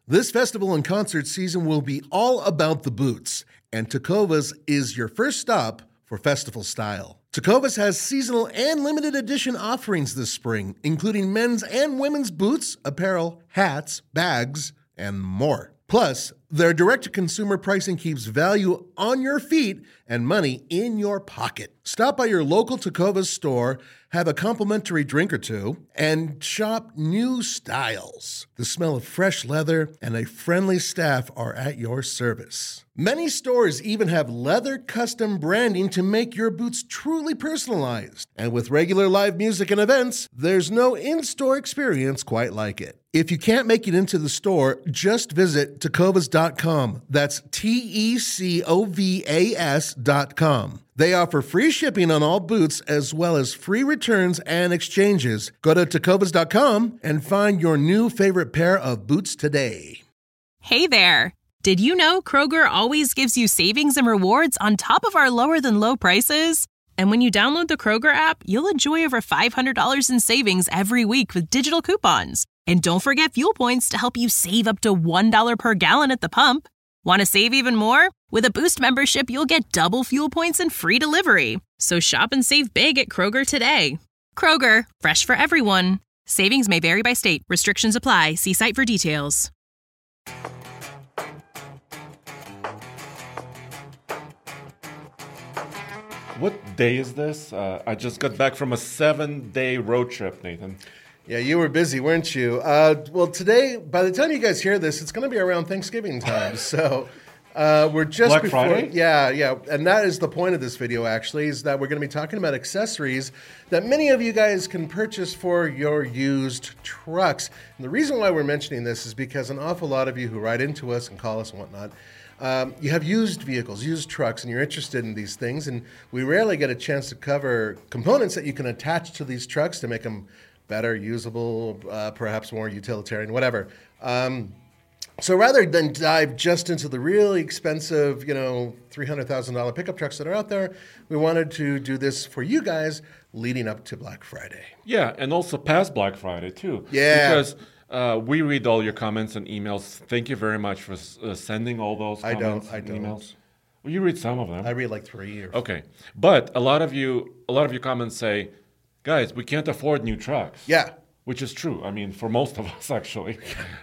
This festival and concert season will be all about the boots, and Tecovas is your first stop for festival style. Tecovas has seasonal and limited edition offerings this spring, including men's and women's boots, apparel, hats, bags, and more. Plus, their direct-to-consumer pricing keeps value on your feet and money in your pocket. Stop by your local Tecovas store, have a complimentary drink or two, and shop new styles. The smell of fresh leather and a friendly staff are at your service. Many stores even have leather custom branding to make your boots truly personalized. And with regular live music and events, there's no in-store experience quite like it. If you can't make it into the store, just visit tecovas.com. That's TECOVAS.com. They offer free shipping on all boots as well as free returns and exchanges. Go to tecovas.com and find your new favorite pair of boots today. Hey there! Did you know Kroger always gives you savings and rewards on top of our lower-than-low prices? And when you download the Kroger app, you'll enjoy over $500 in savings every week with digital coupons. And don't forget fuel points to help you save up to $1 per gallon at the pump. Want to save even more? With a Boost membership, you'll get double fuel points and free delivery. So shop and save big at Kroger today. Kroger, fresh for everyone. Savings may vary by state. Restrictions apply. See site for details. What day is this? I just got back from a 7-day road trip, Nathan. Yeah, you were busy, weren't you? Well, today, by the time you guys hear this, it's going to be around Thanksgiving time. So we're just Black before. Friday? Yeah. And that is the point of this video, actually, is that we're going to be talking about accessories that many of you guys can purchase for your used trucks. And the reason why we're mentioning this is because an awful lot of you who write into us and call us and whatnot, you have used vehicles, used trucks, and you're interested in these things. And we rarely get a chance to cover components that you can attach to these trucks to make them better, usable, perhaps more utilitarian, whatever. So rather than dive just into the really expensive, $300,000 pickup trucks that are out there, we wanted to do this for you guys leading up to Black Friday. Yeah, and also past Black Friday, too. Yeah. Because we read all your comments and emails. Thank you very much for sending all those comments I and don't. emails. Well, you read some of them. I read like 3 or 4. Okay. But a lot of your comments say, guys, we can't afford new trucks. Yeah. Which is true. I mean, for most of us, actually.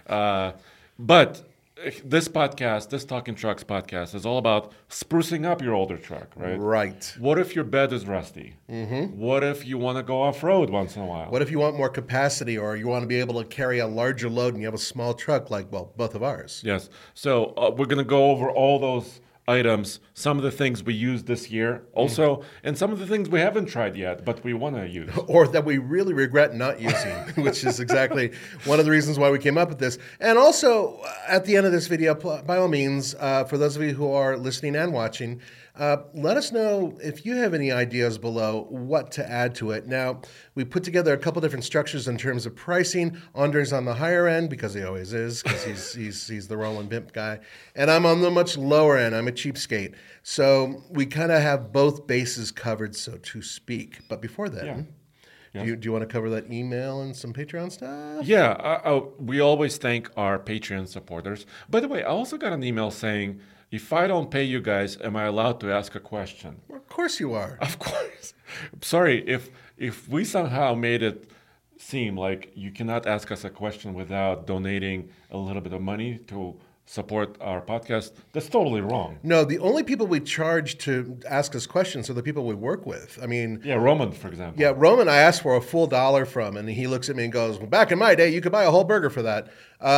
But this podcast, this Talking Trucks podcast, is all about sprucing up your older truck, right? Right. What if your bed is rusty? Mm-hmm. What if you want to go off-road once in a while? What if you want more capacity, or you want to be able to carry a larger load and you have a small truck like, both of ours? Yes. So we're going to go over all those items, some of the things we used this year also, and some of the things we haven't tried yet, but we want to use. Or that we really regret not using, which is exactly one of the reasons why we came up with this. And also, at the end of this video, by all means, for those of you who are listening and watching, let us know if you have any ideas below what to add to it. Now, we put together a couple different structures in terms of pricing. Andre's on the higher end, because he always is, because he's the Roland Pimp guy. And I'm on the much lower end. I'm a cheapskate. So we kind of have both bases covered, so to speak. But before then, do you want to cover that email and some Patreon stuff? Yeah, we always thank our Patreon supporters. By the way, I also got an email saying, if I don't pay you guys, am I allowed to ask a question? Well, of course you are. Of course. Sorry, if we somehow made it seem like you cannot ask us a question without donating a little bit of money to support our podcast, that's totally wrong. No, the only people we charge to ask us questions are the people we work with. I mean... Yeah, Roman, for example. Yeah, Roman I asked for a full $1 from, and he looks at me and goes, well, back in my day, you could buy a whole burger for that.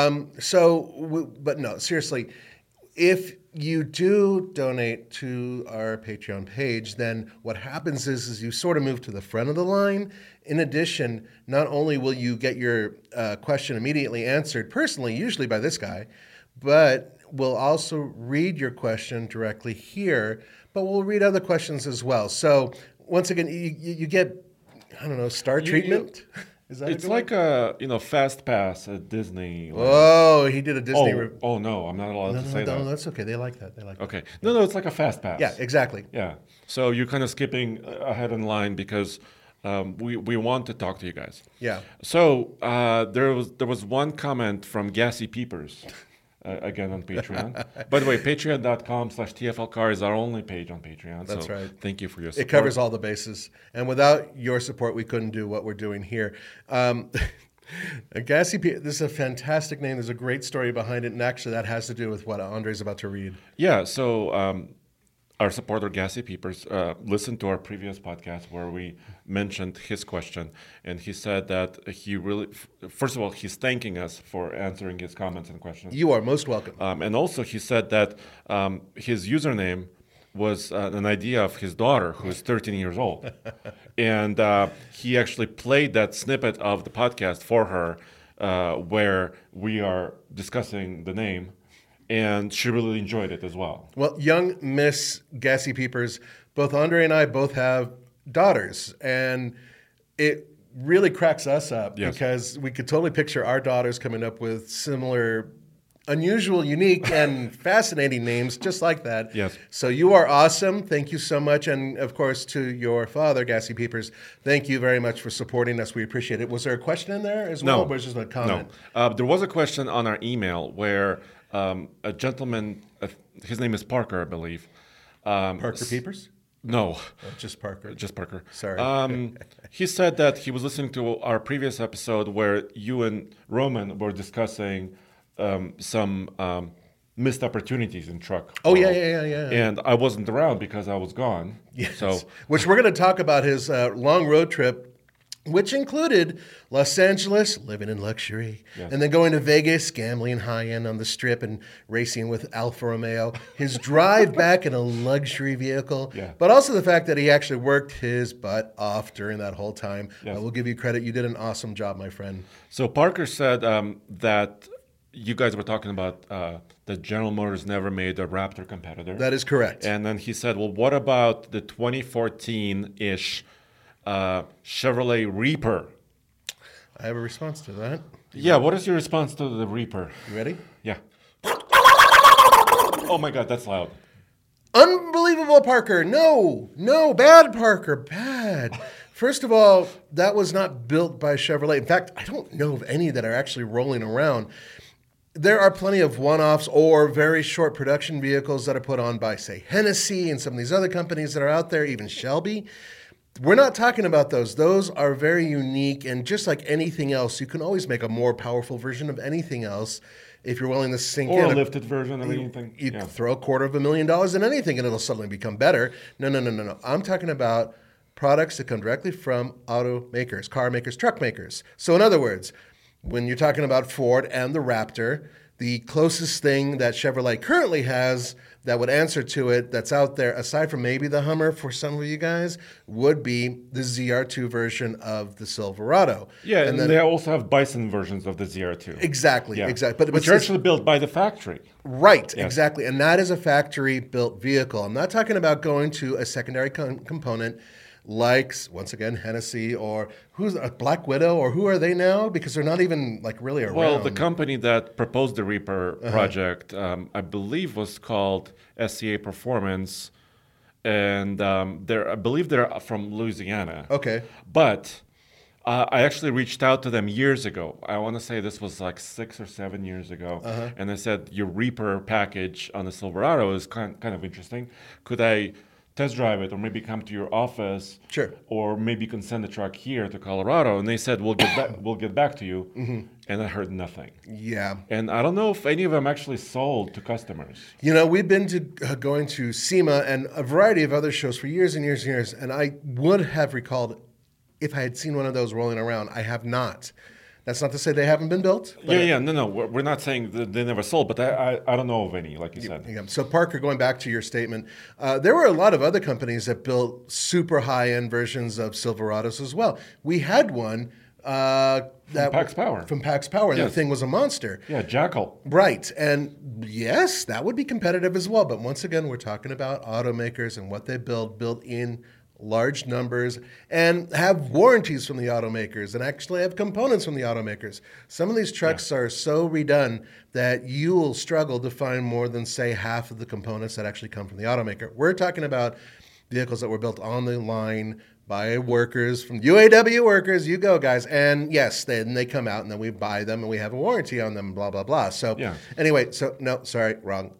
But no, seriously, if you do donate to our Patreon page, then what happens is you sort of move to the front of the line. In addition, not only will you get your question immediately answered personally, usually by this guy, but we'll also read your question directly here, but we'll read other questions as well. So once again, you get, I don't know, star treatment? Is that it's like a fast pass at Disney. Oh, he did a Disney. Oh no, I'm not allowed to say that. No, that's okay. They like that. Okay. No, it's like a fast pass. Yeah, exactly. Yeah. So you're kind of skipping ahead in line because we want to talk to you guys. Yeah. So there was one comment from Gassy Peepers. again on Patreon. By the way, patreon.com/TFLcar is our only page on Patreon. That's so right. Thank you for your support. It covers all the bases. And without your support, we couldn't do what we're doing here. Gassy Peepers, this is a fantastic name. There's a great story behind it. And actually, that has to do with what Andre's about to read. Yeah, so our supporter, Gassy Peepers, listened to our previous podcast where we mentioned his question. And he said that he really, first of all, he's thanking us for answering his comments and questions. You are most welcome. And also, he said that his username was an idea of his daughter, who is 13 years old. And he actually played that snippet of the podcast for her where we are discussing the name. And she really enjoyed it as well. Well, young Miss Gassy Peepers, both Andre and I both have daughters. And it really cracks us up because we could totally picture our daughters coming up with similar unusual, unique, and fascinating names just like that. Yes. So you are awesome. Thank you so much. And, of course, to your father, Gassy Peepers, thank you very much for supporting us. We appreciate it. Was there a question in there as well? Or was it just a comment? No. There was a question on our email where a gentleman, his name is Parker, I believe. Parker Peepers? No. Just Parker. Just Parker. Sorry. He said that he was listening to our previous episode where you and Roman were discussing some missed opportunities in truck. Oh, world. yeah. And I wasn't around because I was gone. Yes. So, which we're going to talk about his long road trip, which included Los Angeles, living in luxury, and then going to Vegas, gambling high-end on the Strip and racing with Alfa Romeo, his drive back in a luxury vehicle, but also the fact that he actually worked his butt off during that whole time. I will give you credit. You did an awesome job, my friend. So Parker said that you guys were talking about that General Motors never made a Raptor competitor. That is correct. And then he said, well, what about the 2014-ish Chevrolet Reaper? I have a response to that. Yeah, what is your response to the Reaper? You ready? Yeah. Oh my God, that's loud. Unbelievable, Parker. No, bad, Parker, bad. First of all, that was not built by Chevrolet. In fact, I don't know of any that are actually rolling around. There are plenty of one-offs or very short production vehicles that are put on by, say, Hennessy and some of these other companies that are out there, even Shelby. We're not talking about those. Those are very unique, and just like anything else, you can always make a more powerful version of anything else if you're willing to sink in. Or a lifted version of anything. You throw $250,000 in anything, and it'll suddenly become better. No. I'm talking about products that come directly from automakers, car makers, truck makers. So in other words, when you're talking about Ford and the Raptor, the closest thing that Chevrolet currently has that would answer to it that's out there, aside from maybe the Hummer for some of you guys, would be the ZR2 version of the Silverado. Yeah, and then they also have Bison versions of the ZR2. Exactly. But which are actually built by the factory. Right, exactly. And that is a factory-built vehicle. I'm not talking about going to a secondary component like, once again, Hennessy or who's a Black Widow, or who are they now? Because they're not even like really around. Well, the company that proposed the Reaper project, I believe, was called SCA Performance, and I believe they're from Louisiana. Okay. But I actually reached out to them years ago. I want to say this was like 6 or 7 years ago, and I said, your Reaper package on the Silverado is kind of interesting. Could I test drive it, or maybe come to your office, or maybe you can send the truck here to Colorado? And they said, we'll get back to you. And I heard nothing. Yeah. And I don't know if any of them actually sold to customers. You know, we've been to going to SEMA and a variety of other shows for years and years and years, and I would have recalled if I had seen one of those rolling around. I have not. That's not to say they haven't been built. No. We're not saying that they never sold, but I don't know of any, like you said. Yeah. So, Parker, going back to your statement, there were a lot of other companies that built super high-end versions of Silverados as well. We had one from Pax Power. From Pax Power. Yes. That thing was a monster. Yeah, Jackal. Right. And yes, that would be competitive as well. But once again, we're talking about automakers and what they build in large numbers, and have warranties from the automakers, and actually have components from the automakers. Some of these trucks are so redone that you will struggle to find more than, say, half of the components that actually come from the automaker. We're talking about vehicles that were built on the line by workers from UAW workers. You go, guys. And yes, then they come out and then we buy them and we have a warranty on them, blah, blah, blah. So anyway, no, sorry, wrong.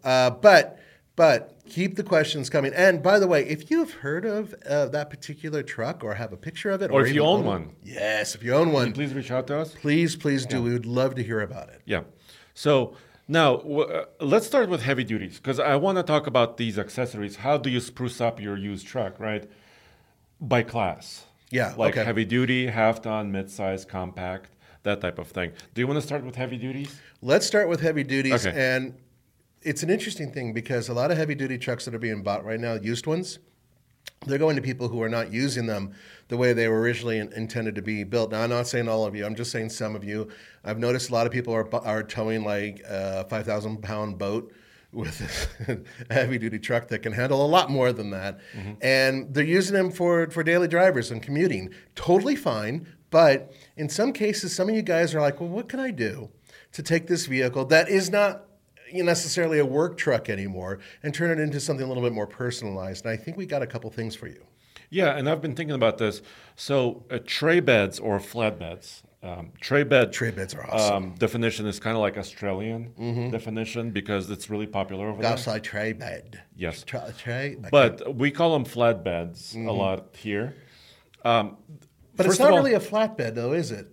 But keep the questions coming. And by the way, if you've heard of that particular truck or have a picture of it, or if you own one. Yes, if you own one. Please reach out to us. Please do. We would love to hear about it. Yeah. So now let's start with heavy duties, because I want to talk about these accessories. How do you spruce up your used truck, right? By class. Yeah. Like okay. heavy duty, half ton, mid-size, compact, that type of thing. Do you want to start with heavy duties? Let's start with heavy duties. Okay. And it's an interesting thing because a lot of heavy duty trucks that are being bought right now, used ones, they're going to people who are not using them the way they were originally intended to be built. Now, I'm not saying all of you. I'm just saying some of you. I've noticed a lot of people are towing like a 5,000-pound boat with a heavy-duty truck that can handle a lot more than that. Mm-hmm. And they're using them for daily drivers and commuting. Totally fine. But in some cases, some of you guys are like, well, what can I do to take this vehicle that is not necessarily a work truck anymore and turn it into something a little bit more personalized? And I think we got a couple things for you. Yeah, and I've been thinking about this. So tray beds or flatbeds. Tray beds are awesome. Definition is kind of like Australian definition because it's really popular over there. That's like tray bed. Yes. Tray. But we call them flatbeds a lot here. But it's not really a flatbed, though, is it?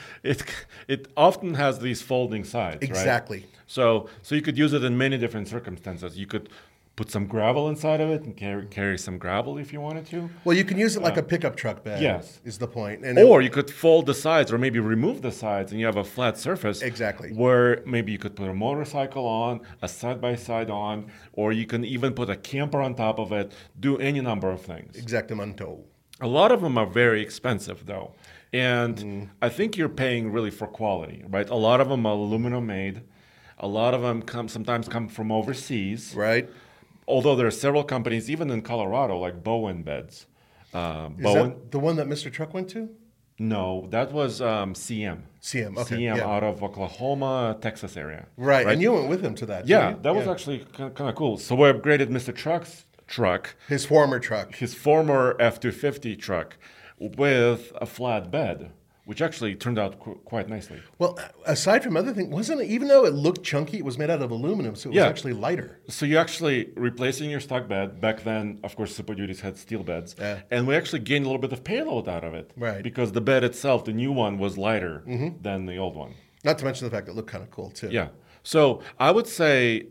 It often has these folding sides, exactly. Right? So you could use it in many different circumstances. You could put some gravel inside of it and carry some gravel if you wanted to. Well, you can use it like a pickup truck bed. Yes, is the point. And or you could fold the sides, or maybe remove the sides, and you have a flat surface. Exactly. Where maybe you could put a motorcycle on, a side-by-side on, or you can even put a camper on top of it. Do any number of things. Exactamundo. A lot of them are very expensive, though. And I think you're paying really for quality, right? A lot of them are aluminum made. A lot of them sometimes come from overseas. Right. Although there are several companies, even in Colorado, like Bowen Beds. Is that the one that Mr. Truck went to? No, that was CM. CM, okay. CM out of Oklahoma, Texas area. Right, and you went with him to that, yeah, that was actually kind of cool. So we upgraded Mr. Truck's truck. His former truck. His former F-250 truck with a flat bed, which actually turned out quite nicely. Well, aside from other things, wasn't it, even though it looked chunky, it was made out of aluminum, so it was actually lighter. So you're actually replacing your stock bed. Back then, of course, Super Duties had steel beds. Yeah. And we actually gained a little bit of payload out of it. Right. Because the bed itself, the new one, was lighter than the old one. Not to mention the fact that it looked kind of cool, too. Yeah. So I would say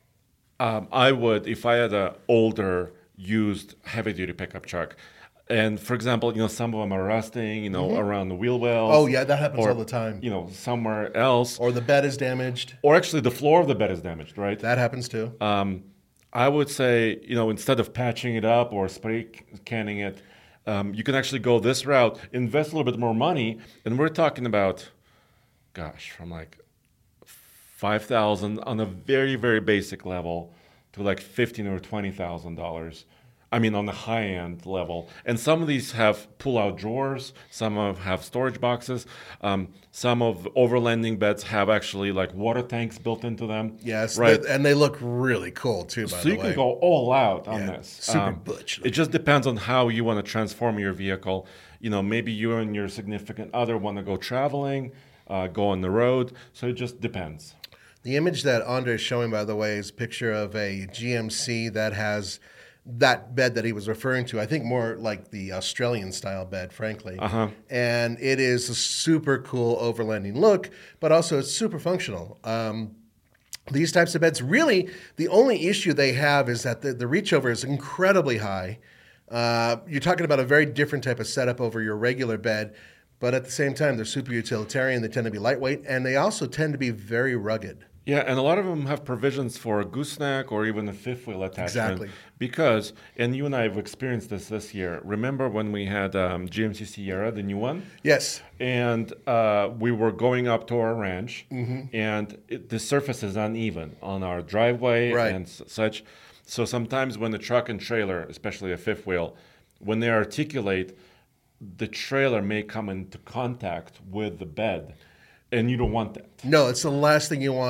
if I had an older, used, heavy-duty pickup truck, and for example, some of them are rusting, around the wheel wells. Oh yeah, that happens all the time. Somewhere else. Or the bed is damaged. Or actually the floor of the bed is damaged, right? That happens too. I would say, instead of patching it up or spray canning it, you can actually go this route, invest a little bit more money, and we're talking about, from like $5,000 on a very, very basic level to like $15,000 or $20,000. I mean, on the high-end level. And some of these have pull-out drawers. Some have storage boxes. Some of the overlanding beds have actually like water tanks built into them. Yes, right? And they look really cool, too, by the way. So you can go all out on this. Super butch. It just depends on how you want to transform your vehicle. Maybe you and your significant other want to go traveling, go on the road. So it just depends. The image that Andre is showing, by the way, is a picture of a GMC that has that bed that he was referring to. I think more like the Australian style bed, frankly. And it is a super cool overlanding look, but also it's super functional. These types of beds, really, the only issue they have is that the reach over is incredibly high. You're talking about a very different type of setup over your regular bed, but at the same time, they're super utilitarian. They tend to be lightweight, and they also tend to be very rugged. Yeah, and a lot of them have provisions for a gooseneck or even a fifth wheel attachment. Exactly. Because, and you and I have experienced this year. Remember when we had GMC Sierra, the new one? Yes. And we were going up to our ranch, and the surface is uneven on our driveway and such. So sometimes when the truck and trailer, especially a fifth wheel, when they articulate, the trailer may come into contact with the bed. And you don't want that. No, it's the last thing you want.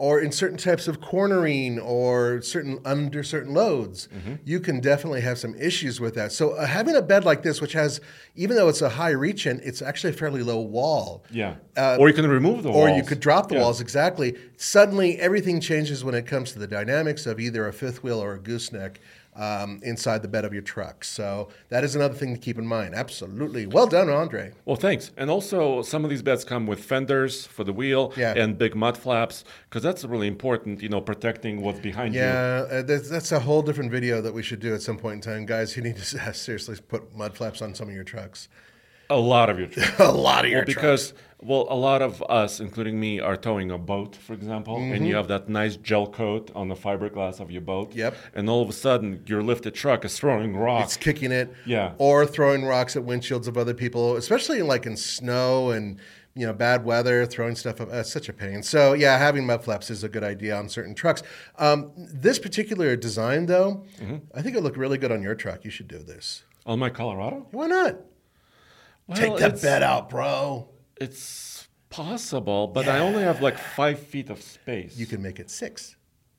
or in certain types of cornering or under certain loads, you can definitely have some issues with that. So having a bed like this, which has, even though it's a high reach-in, it's actually a fairly low wall. Yeah. Or you can remove the walls. Or you could drop the walls, exactly. Suddenly, everything changes when it comes to the dynamics of either a fifth wheel or a gooseneck inside the bed of your truck. So that is another thing to keep in mind. Absolutely. Well done, Andre. Well, thanks. And also, some of these beds come with fenders for the wheel and big mud flaps, because that's really important, protecting what's behind you. Yeah, that's a whole different video that we should do at some point in time. Guys, you need to seriously put mud flaps on some of your trucks. A lot of your trucks. A lot of your trucks. Because, a lot of us, including me, are towing a boat, for example, and you have that nice gel coat on the fiberglass of your boat. Yep. And all of a sudden, your lifted truck is throwing rocks. It's kicking it. Yeah. Or throwing rocks at windshields of other people, especially in snow and bad weather, throwing stuff up. It's such a pain. So, yeah, having mud flaps is a good idea on certain trucks. This particular design, though, I think it looked really good on your truck. You should do this. On my Colorado? Why not? Well, take that bed out, bro. It's possible, but I only have 5 feet of space. You can make it 6.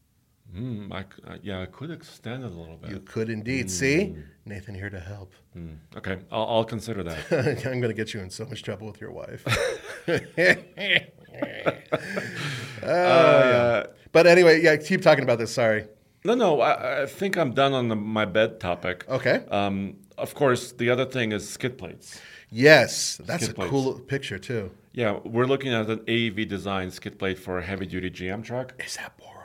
I could extend it a little bit. You could indeed. See? Nathan here to help. Okay, I'll consider that. I'm going to get you in so much trouble with your wife. But anyway, keep talking about this. Sorry. No, I think I'm done on my bed topic. Okay. Of course, the other thing is skid plates. Yes, that's a cool picture too. Yeah, we're looking at an AEV design skid plate for a heavy-duty GM truck. Is that boron?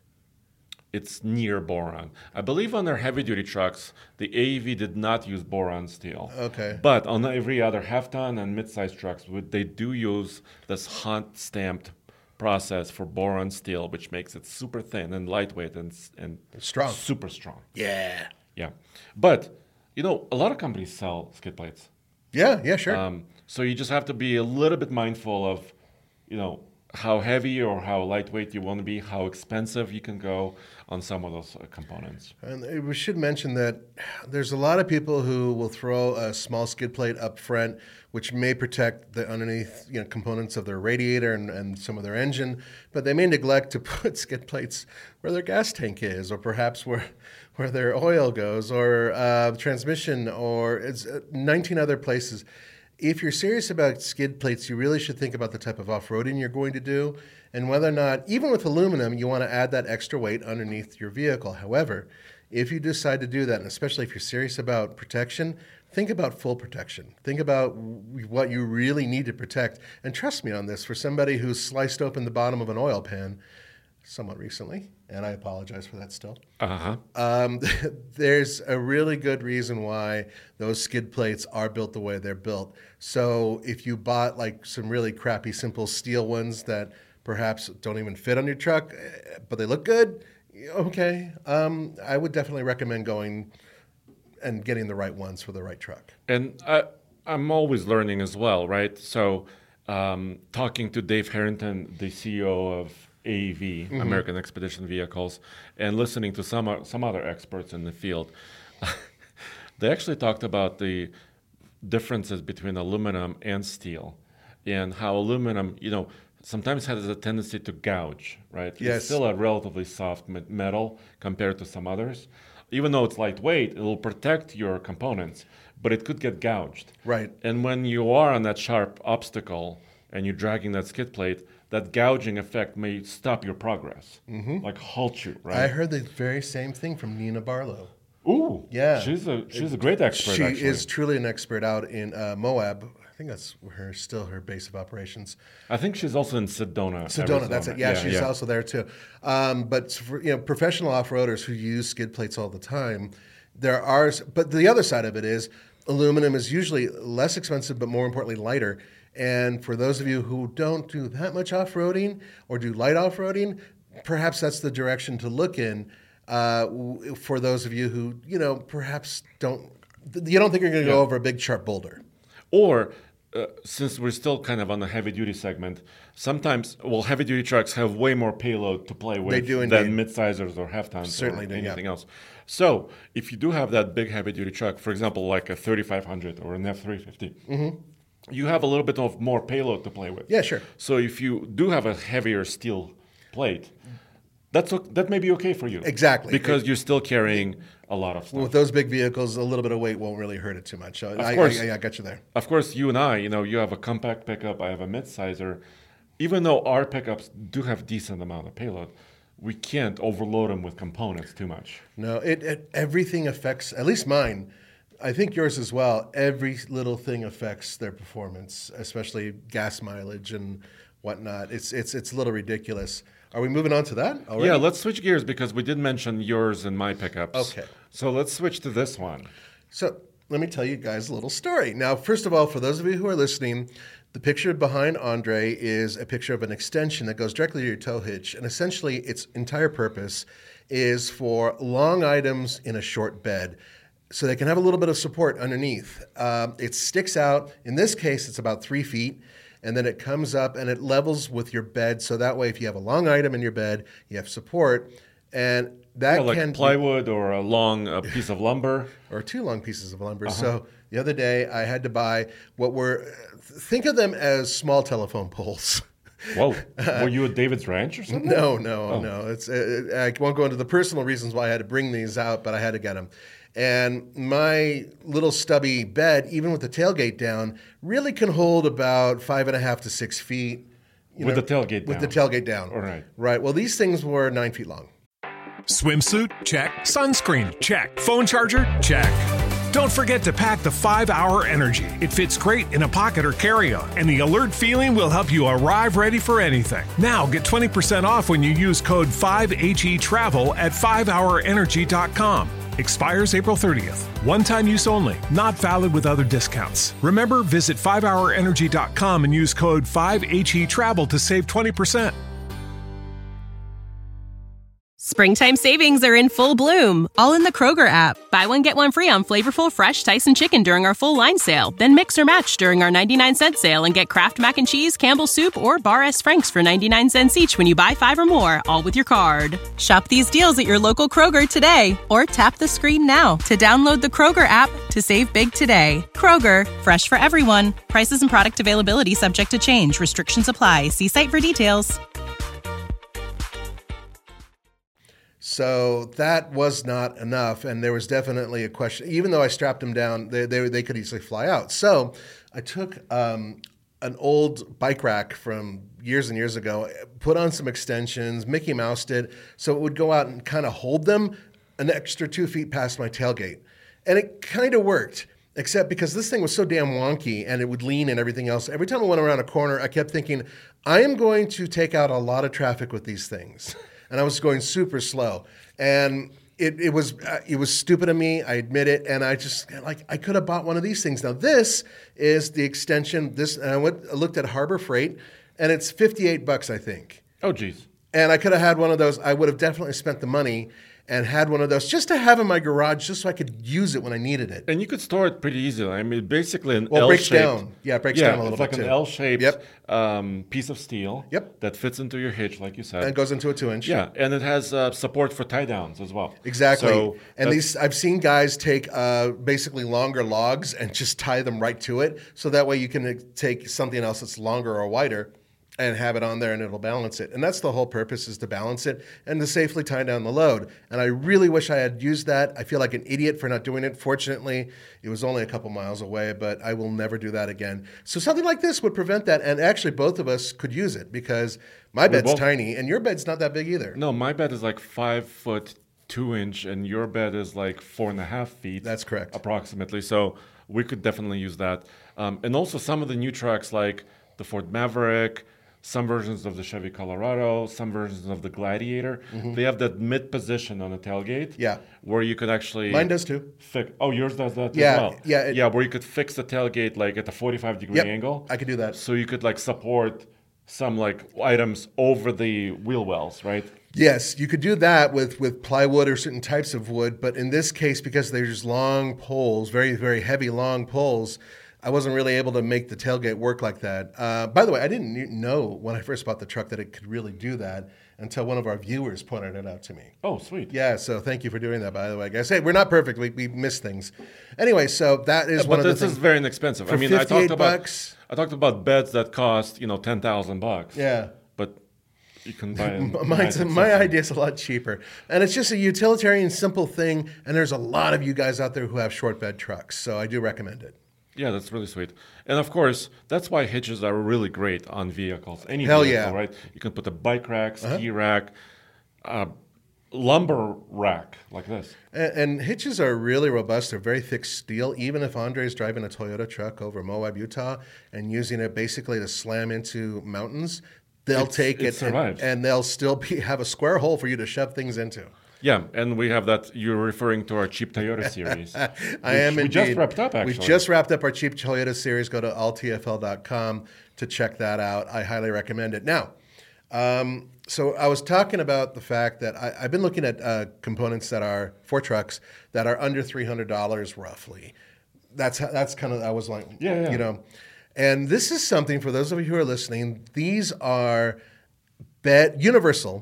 It's near boron. I believe on their heavy-duty trucks, the AEV did not use boron steel. Okay. But on every other half-ton and mid-size trucks, they do use this Hunt-stamped process for boron steel, which makes it super thin and lightweight and strong. Super strong. Yeah. Yeah. But, a lot of companies sell skid plates. Yeah, sure. So you just have to be a little bit mindful of, how heavy or how lightweight you want to be, how expensive you can go on some of those components. And we should mention that there's a lot of people who will throw a small skid plate up front, which may protect the underneath components of their radiator and some of their engine, but they may neglect to put skid plates where their gas tank is, or perhaps where their oil goes, or transmission, or it's 19 other places. If you're serious about skid plates, you really should think about the type of off-roading you're going to do and whether or not, even with aluminum, you want to add that extra weight underneath your vehicle. However, if you decide to do that, and especially if you're serious about protection, think about full protection. Think about what you really need to protect. And trust me on this, for somebody who's sliced open the bottom of an oil pan somewhat recently, and I apologize for that still. There's a really good reason why those skid plates are built the way they're built. So if you bought some really crappy, simple steel ones that perhaps don't even fit on your truck, but they look good, okay, I would definitely recommend going and getting the right ones for the right truck. And I'm always learning as well, right? So talking to Dave Harrington, the CEO of AEV, American Expedition Vehicles, and listening to some other experts in the field, they actually talked about the differences between aluminum and steel, and how aluminum, sometimes has a tendency to gouge, right? Yes. It's still a relatively soft metal compared to some others. Even though it's lightweight, it'll protect your components, but it could get gouged. Right. And when you are on that sharp obstacle and you're dragging that skid plate, that gouging effect may stop your progress, halt you, right? I heard the very same thing from Nina Barlow. Ooh, yeah. She's a great expert, She actually. is truly an expert out in Moab. I think that's still her base of operations. I think she's also in Sedona. Sedona, that's it. Yeah, she's also there too. But for professional off-roaders who use skid plates all the time, but the other side of it is aluminum is usually less expensive, but more importantly, lighter. And for those of you who don't do that much off-roading or do light off-roading, perhaps that's the direction to look in. For those of you who, perhaps don't think you're going to go over a big sharp boulder. Or since we're still kind of on the heavy-duty segment, sometimes, heavy-duty trucks have way more payload to play with than mid-sizers or half-tons or anything else. So if you do have that big heavy-duty truck, for example, like a 3500 or an F-350, you have a little bit of more payload to play with. Yeah, sure. So if you do have a heavier steel plate, that may be okay for you. Exactly. Because you're still carrying a lot of stuff. With those big vehicles, a little bit of weight won't really hurt it too much. So I got you there. Of course, you and I, you have a compact pickup, I have a mid-sizer. Even though our pickups do have decent amount of payload, we can't overload them with components too much. No, everything affects, at least mine, I think yours as well, every little thing affects their performance, especially gas mileage and whatnot. It's a little ridiculous. Are we moving on to that already? Yeah, let's switch gears because we did mention yours and my pickups. Okay. So let's switch to this one. So let me tell you guys a little story. Now, first of all, for those of you who are listening, the picture behind Andre is a picture of an extension that goes directly to your tow hitch. And essentially, its entire purpose is for long items in a short bed, so they can have a little bit of support underneath. It sticks out. In this case, it's about 3 feet. And then it comes up and it levels with your bed. So that way, if you have a long item in your bed, you have support. And that like plywood or a long piece of lumber. Or 2 long pieces of lumber. So the other day, I had to buy think of them as small telephone poles. Whoa. Were you at David's Ranch or something? No. I won't go into the personal reasons why I had to bring these out, but I had to get them. And my little stubby bed, even with the tailgate down, really can hold about 5.5 to 6 feet. With the tailgate down? With the tailgate down. All right. Right. Well, these things were 9 feet long. Swimsuit? Check. Sunscreen? Check. Phone charger? Check. Don't forget to pack the 5-Hour Energy. It fits great in a pocket or carry-on, and the alert feeling will help you arrive ready for anything. Now get 20% off when you use code 5HETRAVEL at 5hourenergy.com. Expires April 30th. One-time use only. Not valid with other discounts. Remember, visit 5hourenergy.com and use code 5HETRAVEL to save 20%. Springtime savings are in full bloom, all in the Kroger app. Buy one, get one free on flavorful, fresh Tyson chicken during our full line sale. Then mix or match during our 99-cent sale and get Kraft Mac and Cheese, Campbell's Soup, or Bar S. Frank's for 99 cents each when you buy 5 or more, all with your card. Shop these deals at your local Kroger today, or tap the screen now to download the Kroger app to save big today. Kroger, fresh for everyone. Prices and product availability subject to change. Restrictions apply. See site for details. So that was not enough, and there was definitely a question. Even though I strapped them down, they could easily fly out. So I took an old bike rack from years and years ago, put on some extensions, Mickey Moused it, so it would go out and kind of hold them an extra 2 feet past my tailgate. And it kind of worked, except because this thing was so damn wonky and it would lean and everything else. Every time I went around a corner, I kept thinking, I am going to take out a lot of traffic with these things. And I was going super slow, and it was stupid of me. I admit it, and I could have bought one of these things. Now this is the extension. And I looked at Harbor Freight, and it's $58, I think. Oh, geez. And I could have had one of those. I would have definitely spent the money and had one of those just to have in my garage, just so I could use it when I needed it. And you could store it pretty easily. I mean, basically an L-shaped. Breaks down. Yeah, it breaks down a little bit. It's like an L-shaped piece of steel that fits into your hitch, like you said. And goes into a 2-inch. Yeah, and it has support for tie downs as well. Exactly. So and I've seen guys take basically longer logs and just tie them right to it. So that way you can take something else that's longer or wider and have it on there, and it'll balance it. And that's the whole purpose, is to balance it and to safely tie down the load. And I really wish I had used that. I feel like an idiot for not doing it. Fortunately, it was only a couple miles away, but I will never do that again. So something like this would prevent that, and actually both of us could use it, because my bed's tiny, and your bed's not that big either. No, my bed is like 5 foot 2 inch, and your bed is like 4.5 feet. That's correct. Approximately. So we could definitely use that. And also some of the new trucks, like the Ford Maverick, some versions of the Chevy Colorado, some versions of the Gladiator, they have that mid position on the tailgate. Yeah. Where you could actually... Mine does too. Yours does that as well. Yeah. Where you could fix the tailgate like at a 45-degree angle. I could do that. So you could like support some like items over the wheel wells, right? Yes, you could do that with plywood or certain types of wood, but in this case, because there's long poles, very, very heavy long poles, I wasn't really able to make the tailgate work like that. By the way, I didn't know when I first bought the truck that it could really do that until one of our viewers pointed it out to me. Oh, sweet. Yeah, so thank you for doing that, by the way, guys. Hey, we're not perfect. We miss things. Anyway, so that is one of the things. But this is very inexpensive. For I mean, I talked $58. about beds that cost, $10,000. Yeah. But you can buy a My nice accessory. idea is a lot cheaper. And it's just a utilitarian, simple thing. And there's a lot of you guys out there who have short bed trucks. So I do recommend it. Yeah, that's really sweet. And of course, that's why hitches are really great on vehicles. Any Hell vehicle, yeah. right? You can put a bike rack, ski rack, lumber rack like this. And hitches are really robust. They're very thick steel. Even if Andre's driving a Toyota truck over Moab, Utah, and using it basically to slam into mountains, they'll take it survives. and they'll still have a square hole for you to shove things into. Yeah, and we have that. You're referring to our cheap Toyota series. I am we indeed. just wrapped up, actually. We just wrapped up our cheap Toyota series. Go to alltfl.com to check that out. I highly recommend it. Now, so I was talking about the fact that I've been looking at components that are for trucks that are under $300 roughly. That's kind of, I was like, Yeah. you know. And this is something for those of you who are listening. These are universal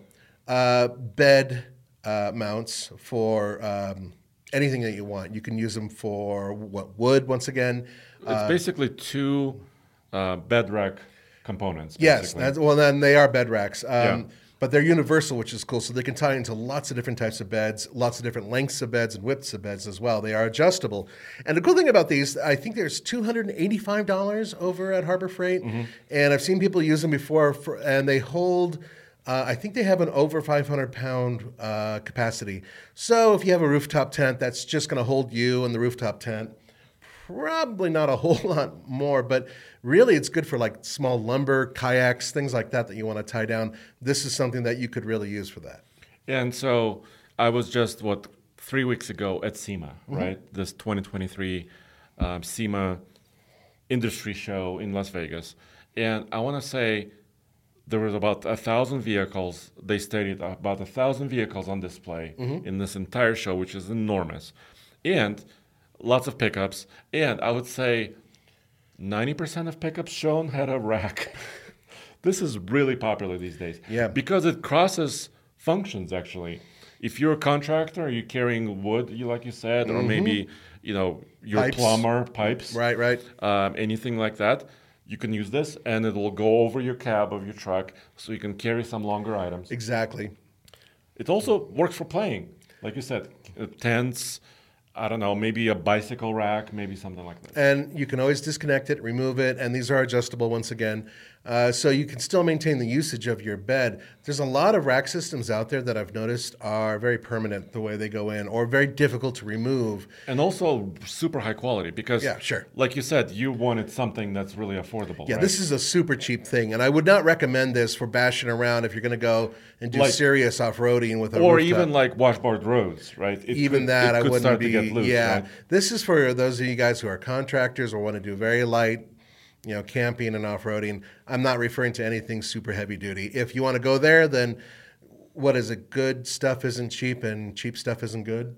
bed mounts for anything that you want. You can use them for wood, once again. It's basically two bed rack components. Yes, basically. then they are bed racks. Yeah. But they're universal, which is cool. So they can tie into lots of different types of beds, lots of different lengths of beds and widths of beds as well. They are adjustable. And the cool thing about these, I think there's $285 over at Harbor Freight. Mm-hmm. And I've seen people use them before, and they hold... I think they have an over 500-pound capacity. So if you have a rooftop tent, that's just going to hold you and the rooftop tent. Probably not a whole lot more, but really it's good for like small lumber, kayaks, things like that you want to tie down. This is something that you could really use for that. And so I was just, 3 weeks ago at SEMA, right? This 2023 SEMA industry show in Las Vegas. And I want to say there was about 1,000 vehicles. They stated about 1,000 vehicles on display in this entire show, which is enormous. And lots of pickups. And I would say 90% of pickups shown had a rack. This is really popular these days. Yeah. Because it crosses functions, actually. If you're a contractor, you're carrying wood, like you said, or maybe, your Pipes. plumber, pipes. Right. Anything like that. You can use this, and it will go over your cab of your truck, so you can carry some longer items. Exactly. It also works for playing, like you said, tents. I don't know, maybe a bicycle rack, maybe something like that. And you can always disconnect it, remove it, and these are adjustable once again. So you can still maintain the usage of your bed. There's a lot of rack systems out there that I've noticed are very permanent the way they go in, or very difficult to remove. And also super high quality because, Yeah, sure. like you said, you wanted something that's really affordable. Yeah, right? this is a super cheap thing, and I would not recommend this for bashing around if you're going to go and do serious off-roading with a or rooftop. even like washboard roads, right? It I could wouldn't start be. to get loose, yeah, right? This is for those of you guys who are contractors or want to do very light, camping and off-roading. I'm not referring to anything super heavy duty. If you want to go there, then what is it? Good stuff isn't cheap, and cheap stuff isn't good.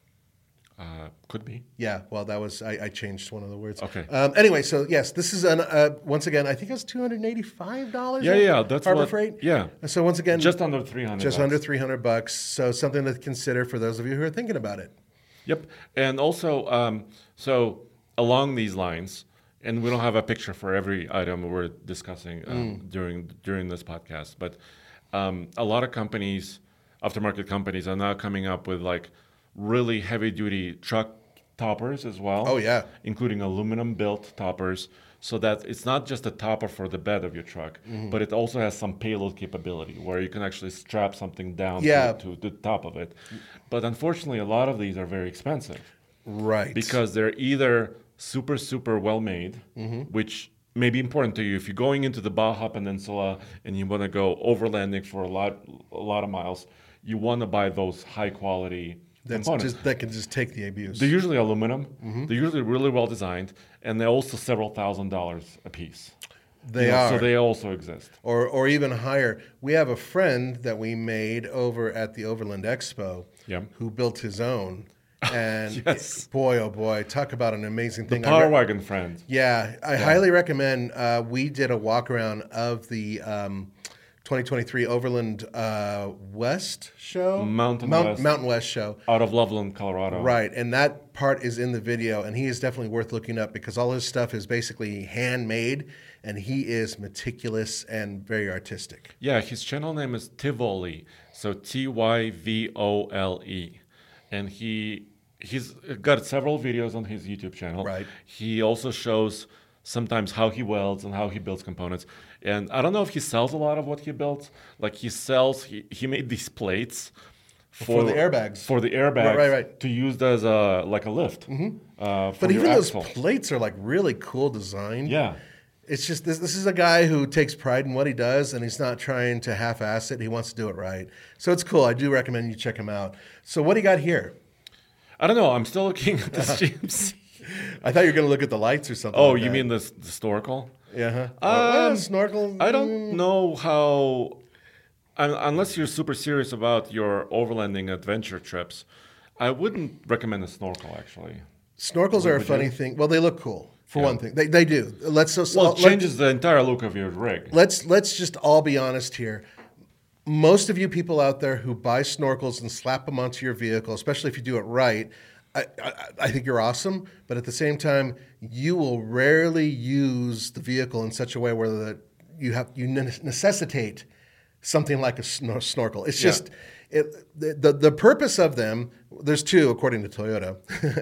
Could be. Yeah, well, that was I changed one of the words. Okay. Anyway, so yes, this is once again. I think it's $285. Yeah, that's Harbor what- Freight. yeah. So once again, Just under 300. just bucks. under $300. So something to consider for those of you who are thinking about it. Yep. And also, so along these lines, and we don't have a picture for every item we're discussing during this podcast, but a lot of companies, aftermarket companies, are now coming up with like really heavy-duty truck toppers as well. Oh, yeah. Including aluminum-built toppers, so that it's not just a topper for the bed of your truck, but it also has some payload capability where you can actually strap something down to the top of it. But unfortunately, a lot of these are very expensive. Right. Because they're either super, super well made, which may be important to you if you're going into the Baja Peninsula and you want to go overlanding for a lot of miles. You want to buy those high quality components. That can just take the abuse. They're usually aluminum. They're usually really well designed, and they're also several $1,000s a piece. They are. So they also exist. or even higher. We have a friend that we made over at the Overland Expo who built his own. And Yes. boy, oh boy, talk about an amazing thing. Power Wagon friend. Yeah, I highly recommend. We did a walk around of the 2023 Overland West show? Mountain West show. out of Loveland, Colorado. Right, and that part is in the video, and he is definitely worth looking up because all his stuff is basically handmade, and he is meticulous and very artistic. Yeah, his channel name is Tivoli, so Tyvole, and he's got several videos on his YouTube channel. Right. He also shows sometimes how he welds and how he builds components. And I don't know if he sells a lot of what he builds. Like he made these plates For the airbags. For the airbags. Right. To use as a lift. But even those plates are like really cool design. Yeah. It's just this is a guy who takes pride in what he does, and he's not trying to half-ass it. He wants to do it right. So it's cool. I do recommend you check him out. So what do you got here? I don't know. I'm still looking at this GMC. I thought you were going to look at the lights or something. Oh, like you that. mean the snorkel? Yeah. Snorkel. I don't know how, unless you're super serious about your overlanding adventure trips, I wouldn't recommend a snorkel actually. Snorkels are a funny thing. Well, they look cool for one thing. They do. It changes the entire look of your rig. Let's just all be honest here. Most of you people out there who buy snorkels and slap them onto your vehicle, especially if you do it right, I think you're awesome. But at the same time, you will rarely use the vehicle in such a way where you necessitate something like a snorkel. It's just the purpose of them. There's two, according to Toyota.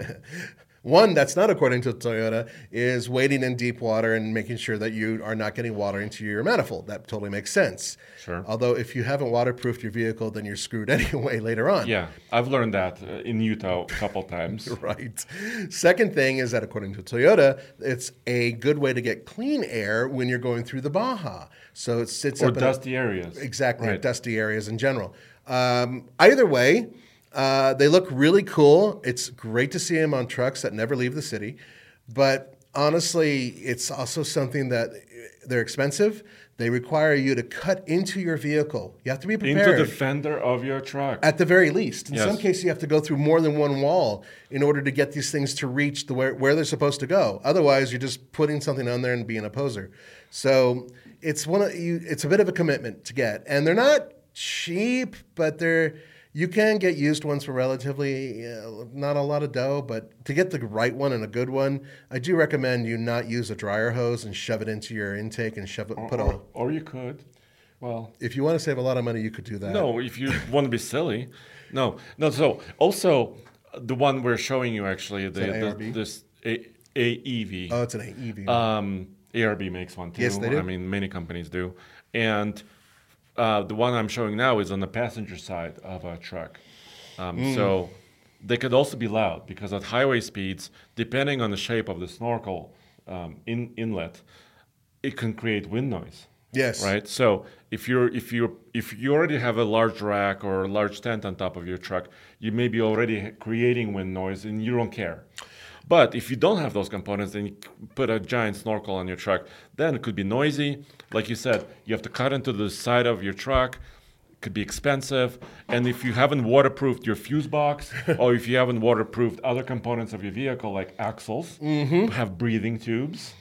One that's not according to Toyota is wading in deep water and making sure that you are not getting water into your manifold. That totally makes sense. Sure. Although if you haven't waterproofed your vehicle, then you're screwed anyway later on. Yeah, I've learned that in Utah a couple times. Right. Second thing is that according to Toyota, it's a good way to get clean air when you're going through the Baja. So it sits or up dusty areas. Exactly, Right. Dusty areas in general. Either way, they look really cool. It's great to see them on trucks that never leave the city. But honestly, it's also something that they're expensive. They require you to cut into your vehicle. You have to be prepared. Into the fender of your truck. At the very least. In Yes. some cases, you have to go through more than one wall in order to get these things to reach where they're supposed to go. Otherwise, you're just putting something on there and being a poser. So it's a bit of a commitment to get. And they're not cheap, but you can get used ones for relatively not a lot of dough, but to get the right one and a good one, I do recommend you not use a dryer hose and shove it into your intake and or you could. Well, if you want to save a lot of money, you could do that. no, if you want to be silly. No. So also the one we're showing you actually, an ARB? this AEV. Oh, it's an AEV. ARB makes one too. Yes, they do. I mean, many companies do. And the one I'm showing now is on the passenger side of a truck. So they could also be loud because at highway speeds, depending on the shape of the snorkel inlet, it can create wind noise. Yes. Right. So if you already have a large rack or a large tent on top of your truck, you may be already creating wind noise and you don't care. But if you don't have those components and you put a giant snorkel on your truck, then it could be noisy. Like you said, you have to cut into the side of your truck. It could be expensive. And if you haven't waterproofed your fuse box or if you haven't waterproofed other components of your vehicle, like axles, have breathing tubes,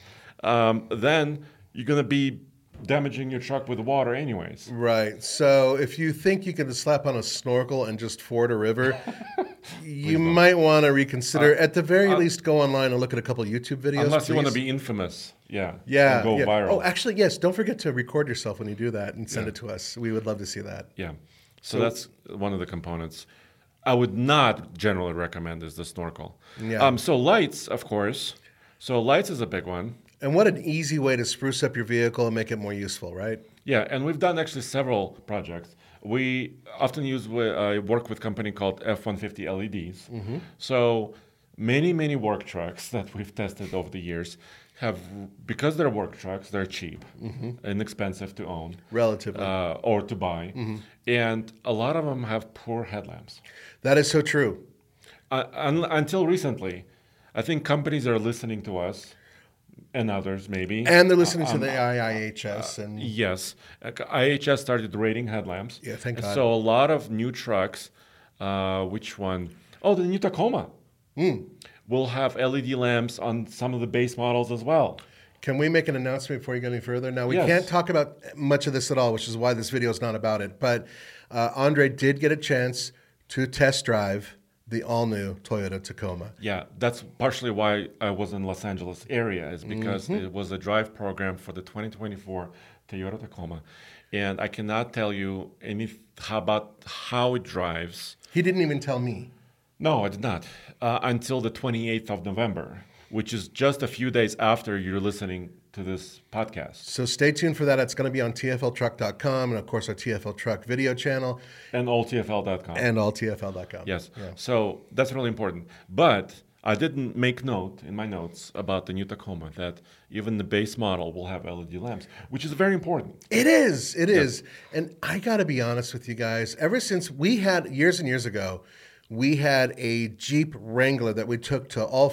then you're going to be damaging your truck with water anyways. Right. So if you think you can slap on a snorkel and just ford a river, you might want to reconsider. At the very least, go online and look at a couple YouTube videos. Unless you want to please. be infamous. Yeah. Yeah. And go yeah. viral. Oh, actually, yes. Don't forget to record yourself when you do that and send it to us. We would love to see that. Yeah. So that's one of the components. I would not generally recommend is the snorkel. Yeah. So lights, of course. So lights is a big one. And what an easy way to spruce up your vehicle and make it more useful, right? Yeah, and we've done actually several projects. We often work with a company called F-150 LEDs. So many work trucks that we've tested over the years have, because they're work trucks, they're cheap, inexpensive to own. Relatively. Or to buy. And a lot of them have poor headlamps. That is so true. Until recently, I think companies are listening to us and others maybe. And they're listening to the IIHS. And Yes. IHS started rating headlamps. Yeah, thank And God. so a lot of new trucks, which one? Oh, the new Tacoma will have LED lamps on some of the base models as well. Can we make an announcement before you go any further? Now, we Yes. can't talk about much of this at all, which is why this video is not about it. But Andre did get a chance to test drive the all-new Toyota Tacoma. Yeah, that's partially why I was in Los Angeles area, is because it was a drive program for the 2024 Toyota Tacoma. And I cannot tell you about how it drives. He didn't even tell me. No, I did not. Until the 28th of November, which is just a few days after you're listening to this podcast. So stay tuned for that. It's going to be on tfltruck.com and, of course, our TFL Truck video channel. And alltfl.com. And alltfl.com. Yes. Yeah. So that's really important. But I didn't make note in my notes about the new Tacoma that even the base model will have LED lamps, which is very important. It is. It is. And I got to be honest with you guys. Ever since we had, years and years ago, we had a Jeep Wrangler that we took to all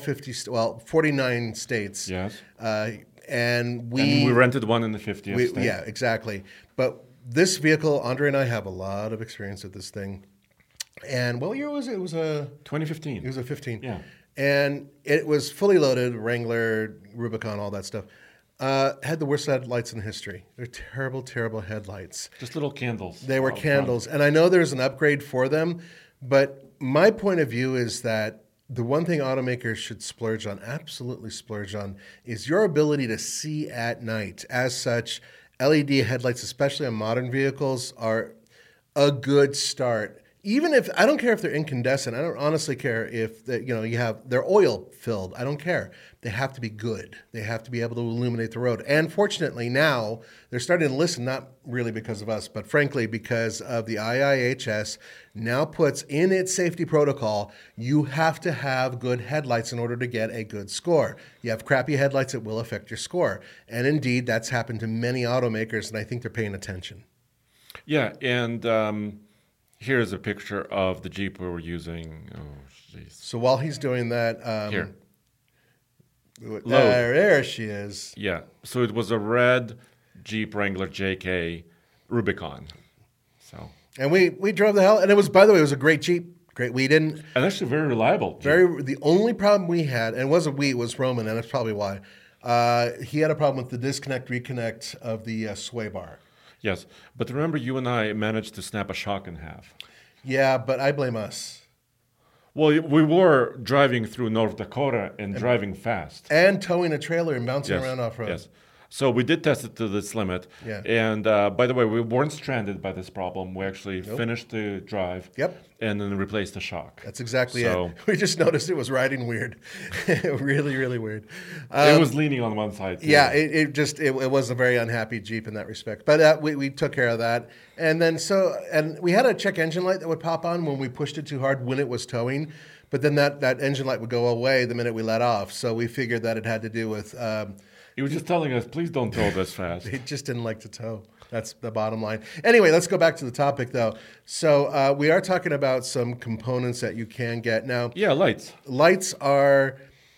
49 states. Yes. And we rented one in the 50th state. Yeah, exactly. But this vehicle, Andre and I have a lot of experience with this thing. And what year was it? It was 2015. It was a 15. Yeah. And it was fully loaded, Wrangler, Rubicon, all that stuff. Had the worst headlights in history. They're terrible, terrible headlights. Just little candles. They were out candles. front. And I know there's an upgrade for them, but my point of view is that the one thing automakers should splurge on, absolutely splurge on, is your ability to see at night. As such, LED headlights, especially on modern vehicles, are a good start. Even if, I don't care if they're incandescent. I don't honestly care if they're oil filled. I don't care. They have to be good. They have to be able to illuminate the road. And fortunately now they're starting to listen, not really because of us, but frankly because of the IIHS now puts in its safety protocol, you have to have good headlights in order to get a good score. You have crappy headlights, it will affect your score. And indeed, that's happened to many automakers, and I think they're paying attention. Yeah, and here's a picture of the Jeep we were using. Oh, jeez. So while he's doing that, Here. there she is. Yeah, so it was a red Jeep Wrangler JK Rubicon. So, And we drove the hell, and it was, by the way, it was a great Jeep. Great. We didn't. and actually very reliable. Jeep. The only problem we had, and it wasn't we, it was Roman, and that's probably why. He had a problem with the disconnect, reconnect of the sway bar. Yes, but remember you and I managed to snap a shock in half. Yeah, but I blame us. Well, we were driving through North Dakota and driving fast. And towing a trailer and bouncing Yes, around off-road. yes. So we did test it to this limit. Yeah. And by the way, we weren't stranded by this problem. We actually finished the drive. Yep. And then replaced the shock. That's exactly So- it. We just noticed it was riding weird. Really, really weird. It was leaning on one side. Too. Yeah, it was a very unhappy Jeep in that respect. But we took care of that. And then and we had a check engine light that would pop on when we pushed it too hard when it was towing. But then that engine light would go away the minute we let off. So we figured that it had to do with He was just telling us, please don't tow this fast. it just didn't like to tow. That's the bottom line. Anyway, let's go back to the topic, though. So we are talking about some components that you can get. Now, Yeah, lights. lights are,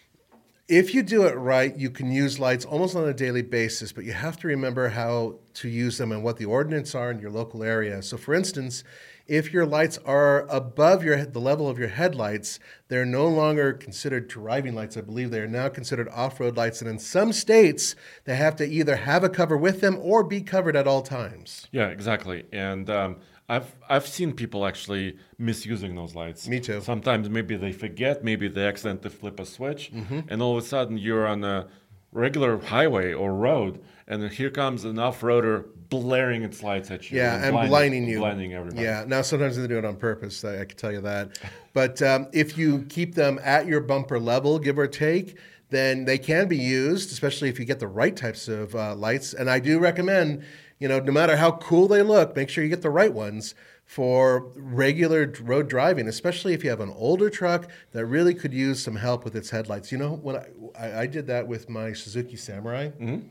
if you do it right, you can use lights almost on a daily basis, but you have to remember how to use them and what the ordinance are in your local area. So, for instance, if your lights are above the level of your headlights, they're no longer considered driving lights. I believe they are now considered off-road lights. And in some states, they have to either have a cover with them or be covered at all times. Yeah, exactly. And I've seen people actually misusing those lights. Me too. Sometimes maybe they forget, maybe they accidentally flip a switch, Mm-hmm. and all of a sudden you're on a regular highway or road, and then here comes an off-roader blaring its lights at you. Yeah, and blinding you. Blinding everybody. Yeah, now sometimes they do it on purpose, I can tell you that. But if you keep them at your bumper level, give or take, then they can be used, especially if you get the right types of lights. And I do recommend, no matter how cool they look, make sure you get the right ones for regular road driving, especially if you have an older truck that really could use some help with its headlights. When I did that with my Suzuki Samurai,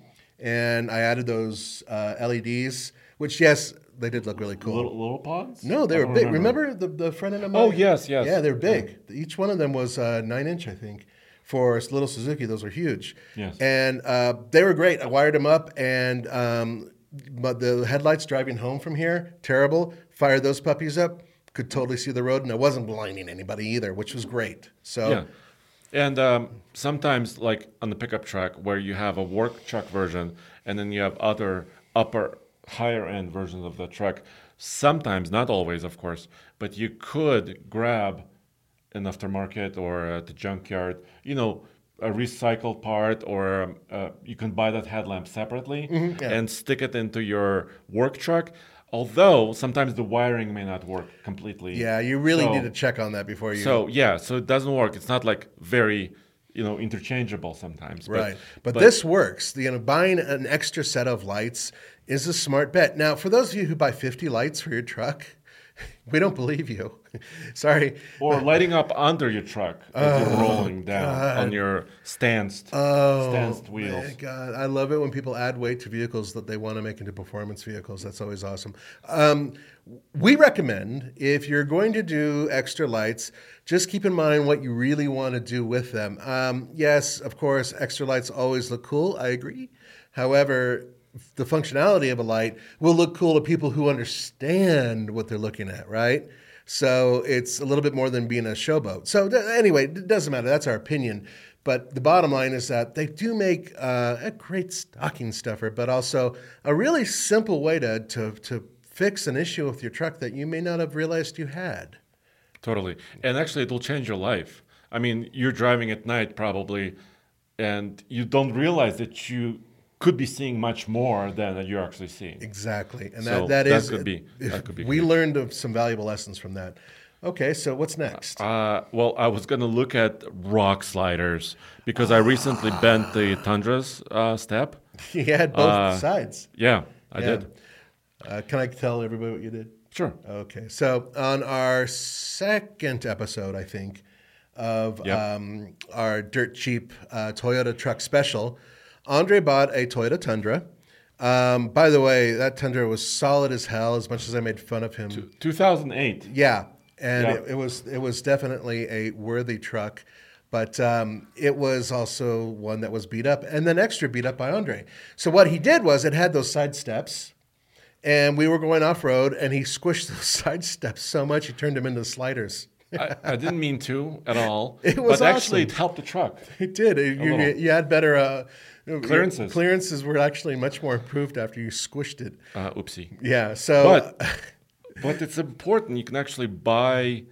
and I added those LEDs, which, yes, they did look really cool. Little pods? No, they I were don't big. Remember the front end of my... Oh, yes, yes. Yeah, they're big. Each one of them was 9-inch, I think. For a little Suzuki, those were huge. Yes. And they were great. I wired them up, and but the headlights driving home from here, terrible. Fired those puppies up, could totally see the road, and I wasn't blinding anybody either, which was great. So, Yeah. And sometimes, like on the pickup truck, where you have a work truck version, and then you have other higher end versions of the truck. Sometimes, not always, of course, but you could grab an aftermarket or at the junkyard, a recycled part, or you can buy that headlamp separately and stick it into your work truck. Although sometimes the wiring may not work completely. Yeah, you really need to check on that before you. So it doesn't work. It's not like very, interchangeable sometimes. Right, but this works. Buying an extra set of lights is a smart bet. Now, for those of you who buy 50 lights for your truck, we don't believe you. Sorry. Or lighting up under your truck as you're rolling down on your stanced wheels. My God, I love it when people add weight to vehicles that they want to make into performance vehicles. That's always awesome. We recommend, if you're going to do extra lights, just keep in mind what you really want to do with them. Yes, of course, extra lights always look cool. I agree. However, the functionality of a light will look cool to people who understand what they're looking at, right? So it's a little bit more than being a showboat. So anyway, it doesn't matter. That's our opinion. But the bottom line is that they do make a great stocking stuffer, but also a really simple way to fix an issue with your truck that you may not have realized you had. Totally. And actually, it'll change your life. I mean, you're driving at night probably, and you don't realize that you could be seeing much more than you're actually seeing. Exactly. And so that could be we learned some valuable lessons from that. Okay, so what's next? Well, I was going to look at rock sliders because I recently bent the Tundra's step. You had both sides. Yeah, I did. Can I tell everybody what you did? Sure. Okay, so on our second episode, I think, of our dirt cheap Toyota truck special, Andre bought a Toyota Tundra. By the way, that Tundra was solid as hell, as much as I made fun of him. 2008. Yeah, and it was definitely a worthy truck, but it was also one that was beat up, and then extra beat up by Andre. So what he did was it had those side steps, and we were going off-road, and he squished those side steps so much he turned them into sliders. I didn't mean to at all. It was but awesome. Actually, it helped the truck. It did. You had better clearances. Clearances were actually much more improved after you squished it. Oopsie. Yeah. So, but it's important. You can actually buy.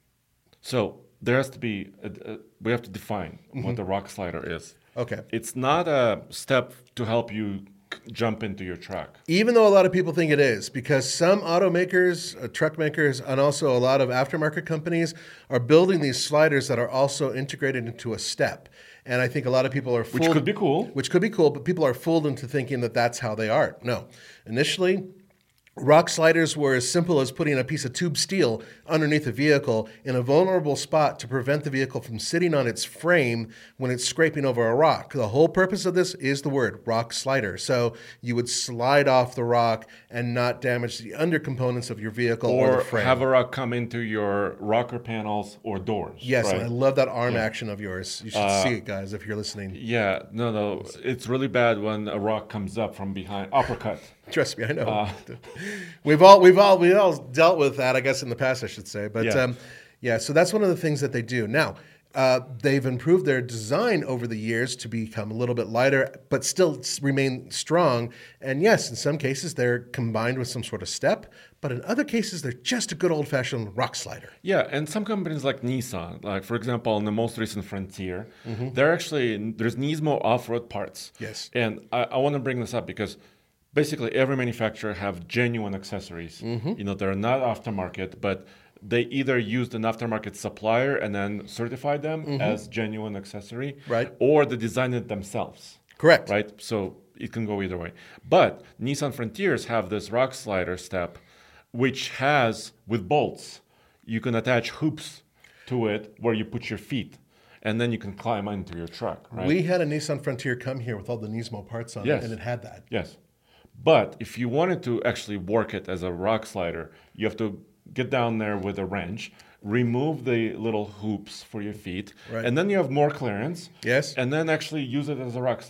So there has to be. We have to define what the rock slider is. Okay. It's not a step to help you jump into your truck. Even though a lot of people think it is, because some automakers, truck makers, and also a lot of aftermarket companies are building these sliders that are also integrated into a step. And I think a lot of people are fooled. Which could be cool. Which could be cool, but people are fooled into thinking that that's how they are. No. Initially, rock sliders were as simple as putting a piece of tube steel underneath a vehicle in a vulnerable spot to prevent the vehicle from sitting on its frame when it's scraping over a rock. The whole purpose of this is the word rock slider. So you would slide off the rock and not damage the undercomponents of your vehicle or the frame. Or have a rock come into your rocker panels or doors. Yes, right? And I love that arm action of yours. You should see it, guys, if you're listening. Yeah, no. It's really bad when a rock comes up from behind. Uppercut. Trust me, I know. We've all dealt with that, I guess, in the past, I should say. But so that's one of the things that they do. Now, they've improved their design over the years to become a little bit lighter, but still remain strong. And yes, in some cases, they're combined with some sort of step. But in other cases, they're just a good old-fashioned rock slider. Yeah, and some companies like Nissan, like, for example, in the most recent Frontier, there's Nismo off-road parts. Yes. And I want to bring this up because basically every manufacturer have genuine accessories. They're not aftermarket, but they either used an aftermarket supplier and then certified them as genuine accessory, right? Or they designed it themselves. Correct. Right? So it can go either way. But Nissan Frontiers have this rock slider step, which has, with bolts, you can attach hoops to it where you put your feet. And then you can climb into your truck, right? We had a Nissan Frontier come here with all the Nismo parts on it, and it had that. Yes. But if you wanted to actually work it as a rock slider, you have to get down there with a wrench, remove the little hoops for your feet, right. And then you have more clearance. Yes. And then actually use it as a rock slider.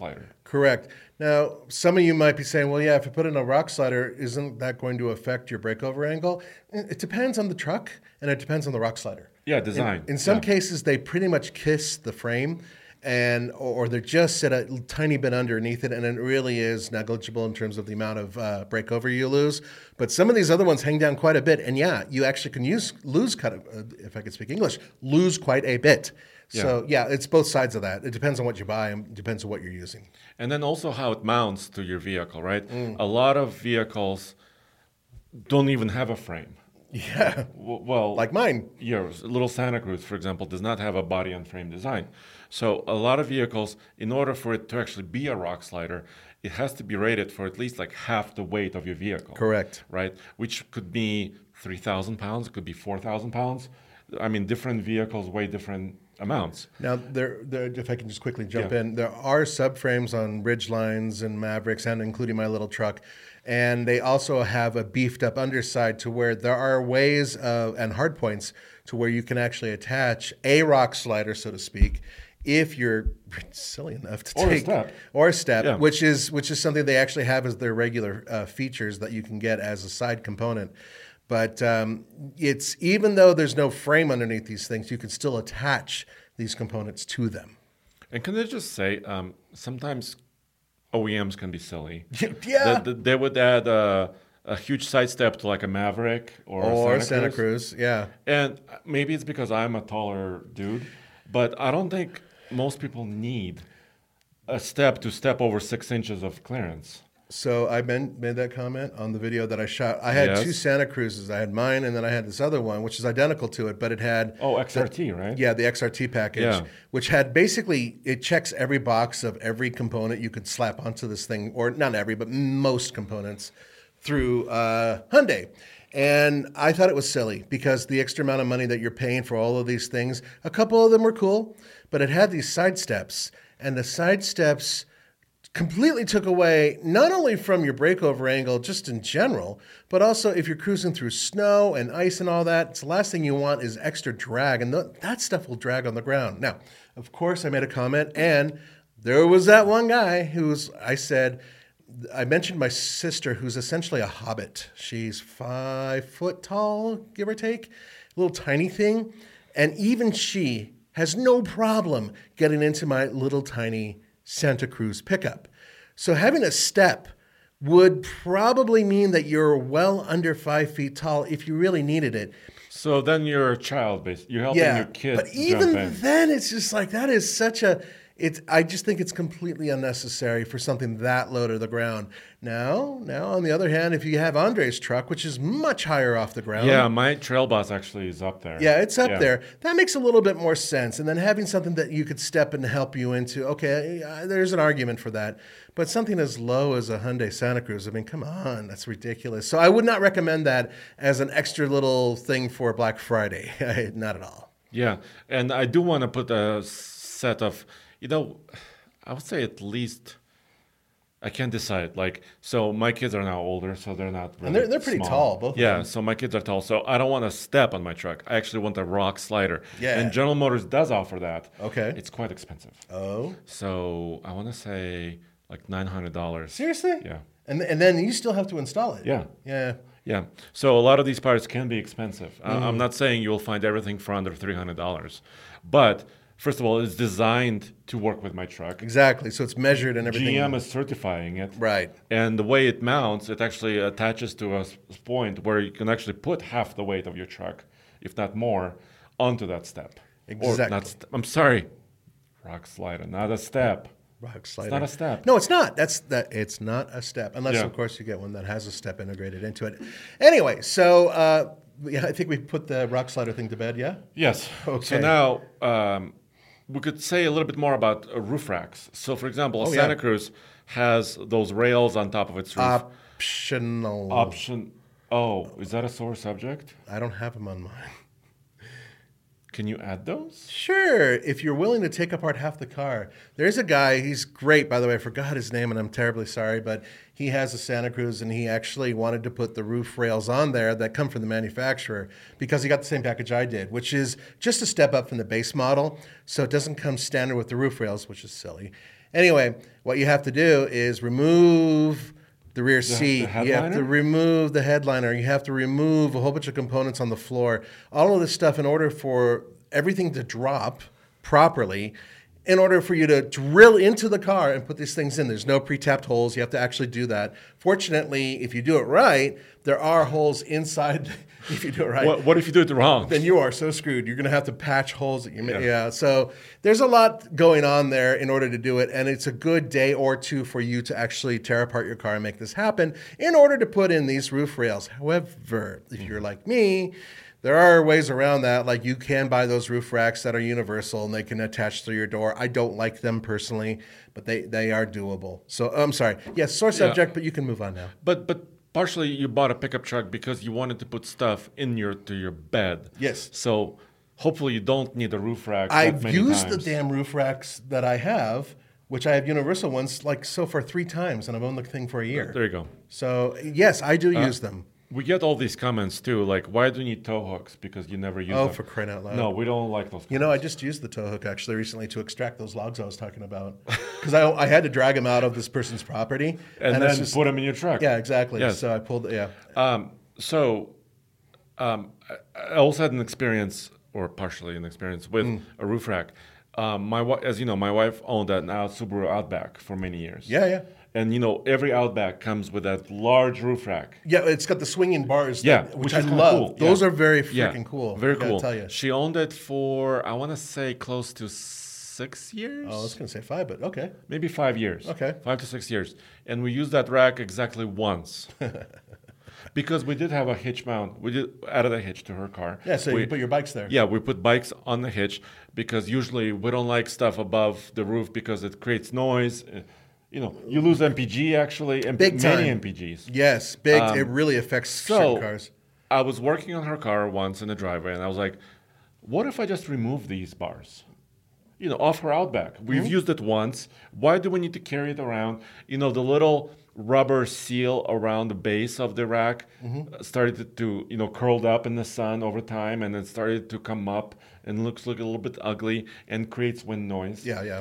Correct. Now, some of you might be saying, well, yeah, if you put in a rock slider, isn't that going to affect your breakover angle? It depends on the truck, and it depends on the rock slider. Yeah, design. In some cases, they pretty much kiss the frame, or they're just set a tiny bit underneath it, and it really is negligible in terms of the amount of breakover you lose. But some of these other ones hang down quite a bit, and yeah, you actually can lose if I could speak English, lose quite a bit. Yeah. So yeah, it's both sides of that. It depends on what you buy and depends on what you're using. And then also how it mounts to your vehicle, right? A lot of vehicles don't even have a frame. Yeah. Well, Like mine. Yours, little Santa Cruz, for example, does not have a body and frame design. So a lot of vehicles, in order for it to actually be a rock slider, it has to be rated for at least like half the weight of your vehicle. Correct. Right? Which could be 3,000 pounds, it could be 4,000 pounds. I mean, different vehicles weigh different amounts. Now, there, if I can just quickly jump Yeah. in, there are subframes on Ridgelines and Mavericks, and including my little truck. And they also have a beefed up underside to where there are ways and hard points to where you can actually attach a rock slider, so to speak, if you're silly enough to Or a take step. or a step, Yeah. which is something they actually have as their regular features that you can get as a side component. But it's even though there's no frame underneath these things, you can still attach these components to them. And can I just say, sometimes OEMs can be silly. Yeah. They would add a huge side step to like a Maverick or a Santa Cruz, yeah. And maybe it's because I'm a taller dude, but I don't think most people need a step to step over 6 inches of clearance. So I made that comment on the video that I shot. I had Yes. two Santa Cruzes. I had mine, and then I had this other one, which is identical to it, but it had Oh, XRT, right? yeah, the XRT package, Yeah. which had basically it checks every box of every component you could slap onto this thing, or not every, but most components through Hyundai. And I thought it was silly because the extra amount of money that you're paying for all of these things, a couple of them were cool, but it had these side steps, and the side steps completely took away not only from your breakover angle just in general, but also if you're cruising through snow and ice and all that, it's the last thing you want is extra drag, and that stuff will drag on the ground. Now, of course, I made a comment, and there was that one guy I mentioned my sister, who's essentially a hobbit. She's 5 foot tall, give or take, a little tiny thing, and even she has no problem getting into my little tiny Santa Cruz pickup. So having a step would probably mean that you're well under 5 feet tall if you really needed it. So then you're a child, basically. You're helping your kid but jump even in. then, it's just like that is such a. I just think it's completely unnecessary for something that low to the ground. Now, on the other hand, if you have Andre's truck, which is much higher off the ground, Yeah, my Trail Boss actually is up there. yeah, it's up there. That makes a little bit more sense. And then having something that you could step and help you into, okay, there's an argument for that. But something as low as a Hyundai Santa Cruz, I mean, come on, that's ridiculous. So I would not recommend that as an extra little thing for Black Friday. Not at all. Yeah, and I do want to put a set of, I would say at least, I can't decide. Like, so my kids are now older, so they're not really And they're pretty small. tall, both of Yeah, them. so my kids are tall, so I don't want to step on my truck. I actually want a rock slider. Yeah. And General Motors does offer that. Okay. It's quite expensive. Oh, So I want to say like $900. seriously? Yeah. And then you still have to install it. Yeah. Yeah. Yeah. So a lot of these parts can be expensive. Mm-hmm. I'm not saying you'll find everything for under $300, but first of all, it's designed to work with my truck. Exactly. So it's measured and everything. GM is certifying it. Right. And the way it mounts, it actually attaches to a point where you can actually put half the weight of your truck, if not more, onto that step. Exactly. Or not I'm sorry, rock slider, not a step. Rock slider. It's not a step. No, it's not. It's not a step, unless Yeah. of course you get one that has a step integrated into it. Anyway, so I think we put the rock slider thing to bed. Yeah. Yes. Okay. So now we could say a little bit more about roof racks. So, for example, a Oh, yeah. Santa Cruz has those rails on top of its roof. Optional. Option. Oh, is that a sore subject? I don't have them on mine. Can you add those? Sure, if you're willing to take apart half the car. There's a guy, he's great, by the way, I forgot his name and I'm terribly sorry, but he has a Santa Cruz and he actually wanted to put the roof rails on there that come from the manufacturer because he got the same package I did, which is just a step up from the base model. So it doesn't come standard with the roof rails, which is silly. Anyway, what you have to do is remove the rear seat. You have to remove the headliner. You have to remove a whole bunch of components on the floor. All of this stuff in order for everything to drop properly, in order for you to drill into the car and put these things in. There's no pre-tapped holes. You have to actually do that. Fortunately, if you do it right, there are holes inside. If you do it right. What if you do it wrong? Then you are so screwed. You're going to have to patch holes that you make. Yeah. So there's a lot going on there in order to do it. And it's a good day or two for you to actually tear apart your car and make this happen in order to put in these roof rails. However, if you're like me, there are ways around that. Like you can buy those roof racks that are universal and they can attach to your door. I don't like them personally, but they are doable. So I'm sorry. Yes, sore subject, but you can move on now. But partially you bought a pickup truck because you wanted to put stuff in your bed. Yes. So hopefully you don't need a roof rack. I've used the damn roof racks that I have, which I have universal ones, like so far 3 times, and I've owned the thing for a year. There you go. So yes, I do use them. We get all these comments too, like, why do you need tow hooks? Because you never use them. Oh, for crying out loud. No, we don't like those. You know, I just used the tow hook actually recently to extract those logs I was talking about. Because I had to drag them out of this person's property. And then put them in your truck. Yeah, exactly. Yes. So I pulled, I also had an experience, or partially an experience, with a roof rack. As you know, my wife owned an Subaru Outback for many years. Yeah. And, every Outback comes with that large roof rack. Yeah, it's got the swinging bars, which I is love. cool. Those are very freaking cool. Very cool. Tell you. She owned it for, I want to say, close to 6 years. Oh, I was going to say 5, but okay. Maybe 5 years. Okay. 5 to 6 years. And we used that rack exactly once. Because we did have a hitch mount. We did added a hitch to her car. Yeah, so you put your bikes there. Yeah, we put bikes on the hitch because usually we don't like stuff above the roof because it creates noise. You lose MPG actually, and big time. Many MPGs. Yes, big. It really affects certain cars. I was working on her car once in the driveway, and I was like, what if I just remove these bars? Off her Outback. We've used it once. Why do we need to carry it around? The little rubber seal around the base of the rack started to curled up in the sun over time, and it started to come up and looks like a little bit ugly and creates wind noise. Yeah.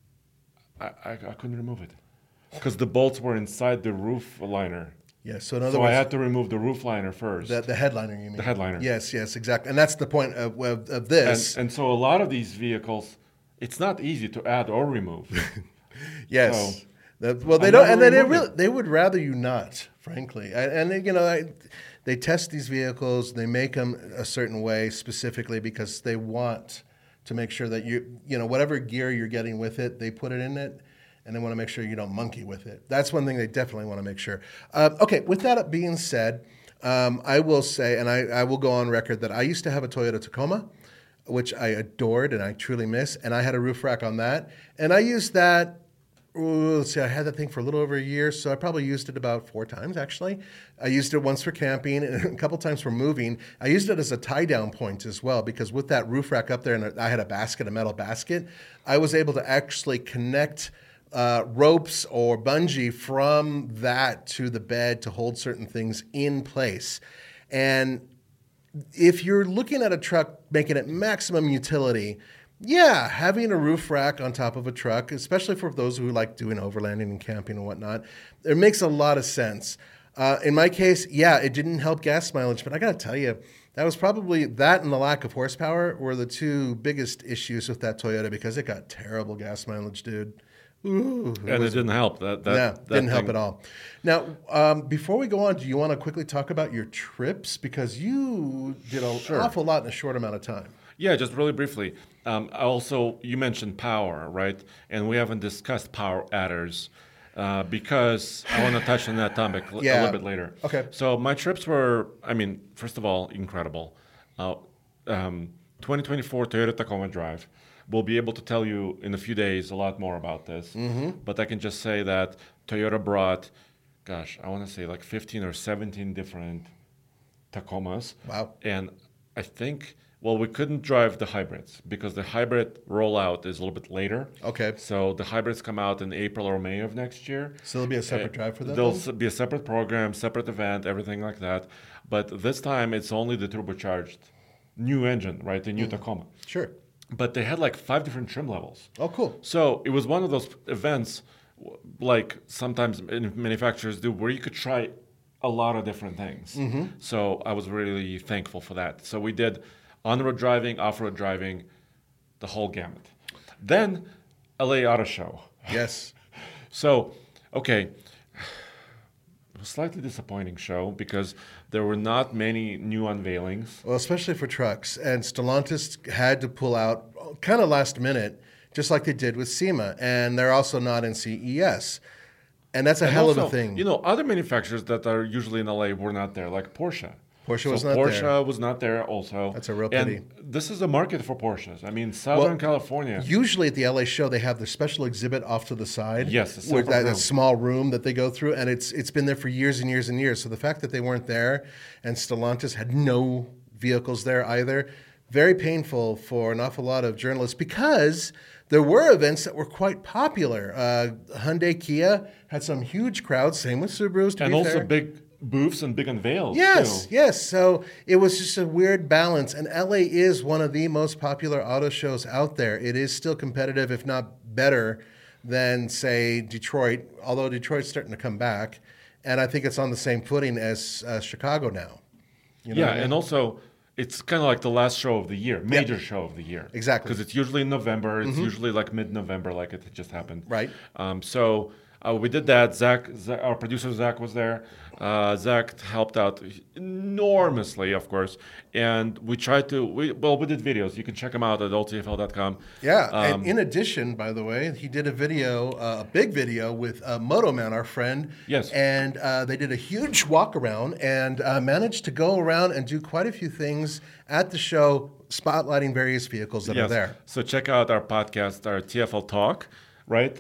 I couldn't remove it because the bolts were inside the roof liner. Yeah, so in other words, I had to remove the roof liner first. The headliner, you mean? The headliner. Yes, exactly. And that's the point of this. And so a lot of these vehicles, it's not easy to add or remove. Yes. They don't, and they would rather you not, frankly. And they test these vehicles, they make them a certain way specifically because they want to make sure that whatever gear you're getting with it, they put it in it, and they want to make sure you don't monkey with it. That's one thing they definitely want to make sure. Okay, with that being said, I will say, and I will go on record that I used to have a Toyota Tacoma, which I adored and I truly miss, and I had a roof rack on that, and I used that. Let's see, I had that thing for a little over a year, so I probably used it about 4 times, actually. I used it once for camping and a couple times for moving. I used it as a tie-down point as well, because with that roof rack up there, and I had a metal basket, I was able to actually connect ropes or bungee from that to the bed to hold certain things in place. And if you're looking at a truck making it maximum utility, yeah, having a roof rack on top of a truck, especially for those who like doing overlanding and camping and whatnot, it makes a lot of sense. In my case, yeah, it didn't help gas mileage, but I got to tell you, that was probably that and the lack of horsepower were the 2 biggest issues with that Toyota because it got terrible gas mileage, dude. Ooh, it didn't help. That didn't help at all. Now, before we go on, do you want to quickly talk about your trips? Because you did an awful lot in a short amount of time. Yeah, just really briefly. Also, you mentioned power, right? And we haven't discussed power adders because I want to touch on that topic a little bit later. Okay. So my trips were, first of all, incredible. 2024 Toyota Tacoma Drive. We'll be able to tell you in a few days a lot more about this. But I can just say that Toyota brought, I want to say like 15 or 17 different Tacomas. Wow. And I think... Well, we couldn't drive the hybrids because the hybrid rollout is a little bit later. Okay. So the hybrids come out in April or May of next year. So there'll be a separate drive for that? There'll be a separate program, separate event, everything like that. But this time it's only the turbocharged new engine, right? The new Tacoma. Sure. but they had like 5 different trim levels. Oh, cool. So it was one of those events, like sometimes manufacturers do, where you could try a lot of different things. So I was really thankful for that. So we did on-road driving, off-road driving, the whole gamut. Then LA Auto Show. Yes. So, okay, it was a slightly disappointing show because there were not many new unveilings. Well, especially for trucks. And Stellantis had to pull out kind of last minute, just like they did with SEMA. And they're also not in CES. And that's a hell of a thing. You know, other manufacturers that are usually in LA were not there, like Porsche. Porsche was not there. Porsche was not there also. That's a real pity. And this is a market for Porsches. I mean, Southern California. Usually at the LA show, they have their special exhibit off to the side. Yes, with that small room that they go through, and it's been there for years and years and years. So the fact that they weren't there, and Stellantis had no vehicles there either, very painful for an awful lot of journalists because there were events that were quite popular. Hyundai, Kia had some huge crowds. Same with Subarus, to and be also fair. big booths and big unveils. Yes, too. yes. So it was just a weird balance. And LA is one of the most popular auto shows out there. It is still competitive, if not better, than, say, Detroit, although Detroit's starting to come back. And I think it's on the same footing as Chicago now. You know what I mean? And also, it's kind of like the last show of the year, major show of the year. Exactly. Because it's usually in November. It's usually like mid-November, like it just happened. Right. So we did that. Zach, our producer Zach, was there. Zach helped out enormously, of course. And we tried to, we did videos. You can check them out at alltfl.com. Yeah, and in addition, by the way, he did a video, a big video with Moto Man, our friend. Yes. And they did a huge walk around and managed to go around and do quite a few things at the show, spotlighting various vehicles that are there. So check out our podcast, our TFL Talk, right?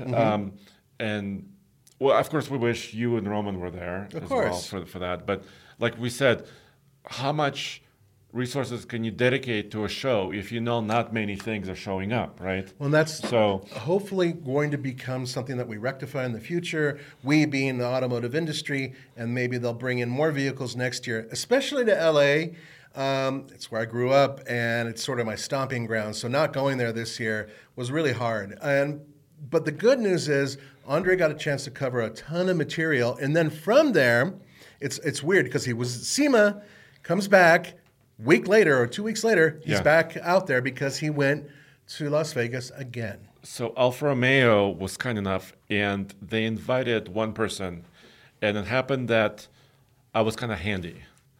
And well, of course, we wish you and Roman were there as well for that. But like we said, how much resources can you dedicate to a show if you know not many things are showing up, right? Well, that's so hopefully going to become something that we rectify in the future, we being the automotive industry, and maybe they'll bring in more vehicles next year, especially to LA. It's where I grew up, and it's sort of my stomping ground. So not going there this year was really hard. But the good news is Andre got a chance to cover a ton of material. And then from there, it's weird because he was at SEMA, comes back, week later or 2 weeks later, he's back out there because he went to Las Vegas again. So Alfa Romeo was kind enough, and they invited one person. And it happened that I was kind of handy.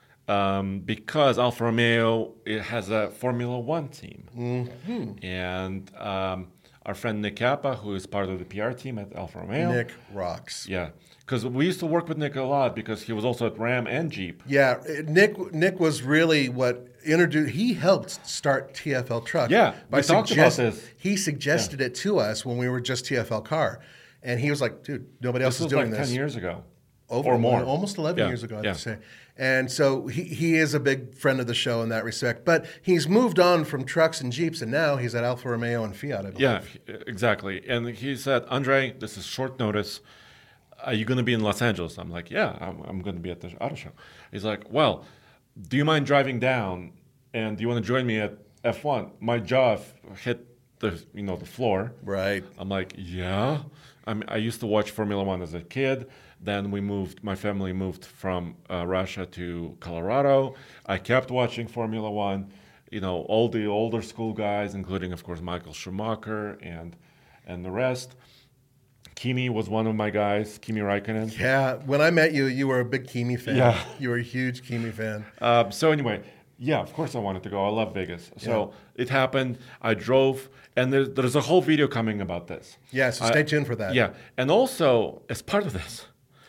Because Alfa Romeo, it has a Formula One team. And our friend Nick Kappa, who is part of the PR team at Alfa Romeo. Nick rocks. Yeah, because we used to work with Nick a lot because he was also at Ram and Jeep. Yeah, Nick was really what introduced. He helped start TFL Truck. Yeah, we talked about this. He suggested it to us when we were just TFL Car, and he was like, "Dude, nobody else is doing like this." 10 years ago. Or more. Almost 11 years ago, I have to say. And so he is a big friend of the show in that respect. But he's moved on from trucks and Jeeps, and now he's at Alfa Romeo and Fiat, I believe. Yeah, exactly. And he said, Andre, this is short notice. Are you going to be in Los Angeles? I'm like, yeah, I'm going to be at the auto show. He's like, well, do you mind driving down? And do you want to join me at F1? My jaw hit the floor. Right. I'm like, yeah. I used to watch Formula One as a kid. Then my family moved from Russia to Colorado. I kept watching Formula One, all the older school guys, including, of course, Michael Schumacher and the rest. Kimi was one of my guys, Kimi Räikkönen. Yeah, when I met you, you were a big Kimi fan. Yeah. You were a huge Kimi fan. So anyway, yeah, of course I wanted to go. I love Vegas. So it happened. I drove, and there's a whole video coming about this. Yeah, so stay tuned for that. Yeah, and also, as part of this,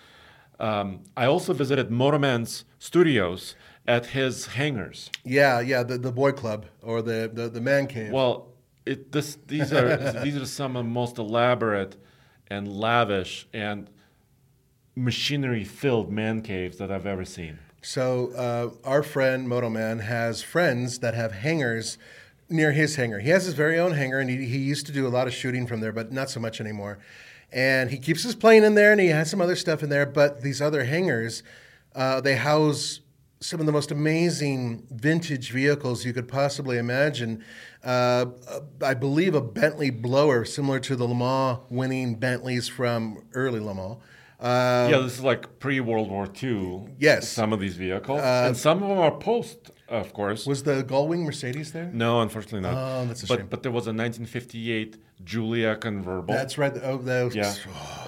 I also visited Motorman's studios at his hangars. Yeah, the boy club or the man cave. Well, these are some of the most elaborate and lavish and machinery-filled man caves that I've ever seen. So our friend Motoman has friends that have hangars near his hangar. He has his very own hangar, and he used to do a lot of shooting from there, but not so much anymore. And he keeps his plane in there, and he has some other stuff in there. But these other hangars, they house some of the most amazing vintage vehicles you could possibly imagine. I believe a Bentley blower, similar to the Le Mans winning Bentleys from early Le Mans. Yeah, this is like pre-World War II. Yes. Some of these vehicles. And some of them are post, of course. Was the Gullwing Mercedes there? No, unfortunately not. Oh, that's a shame. But there was a 1958 Giulia convertible. That's right. Oh, that was, Yeah.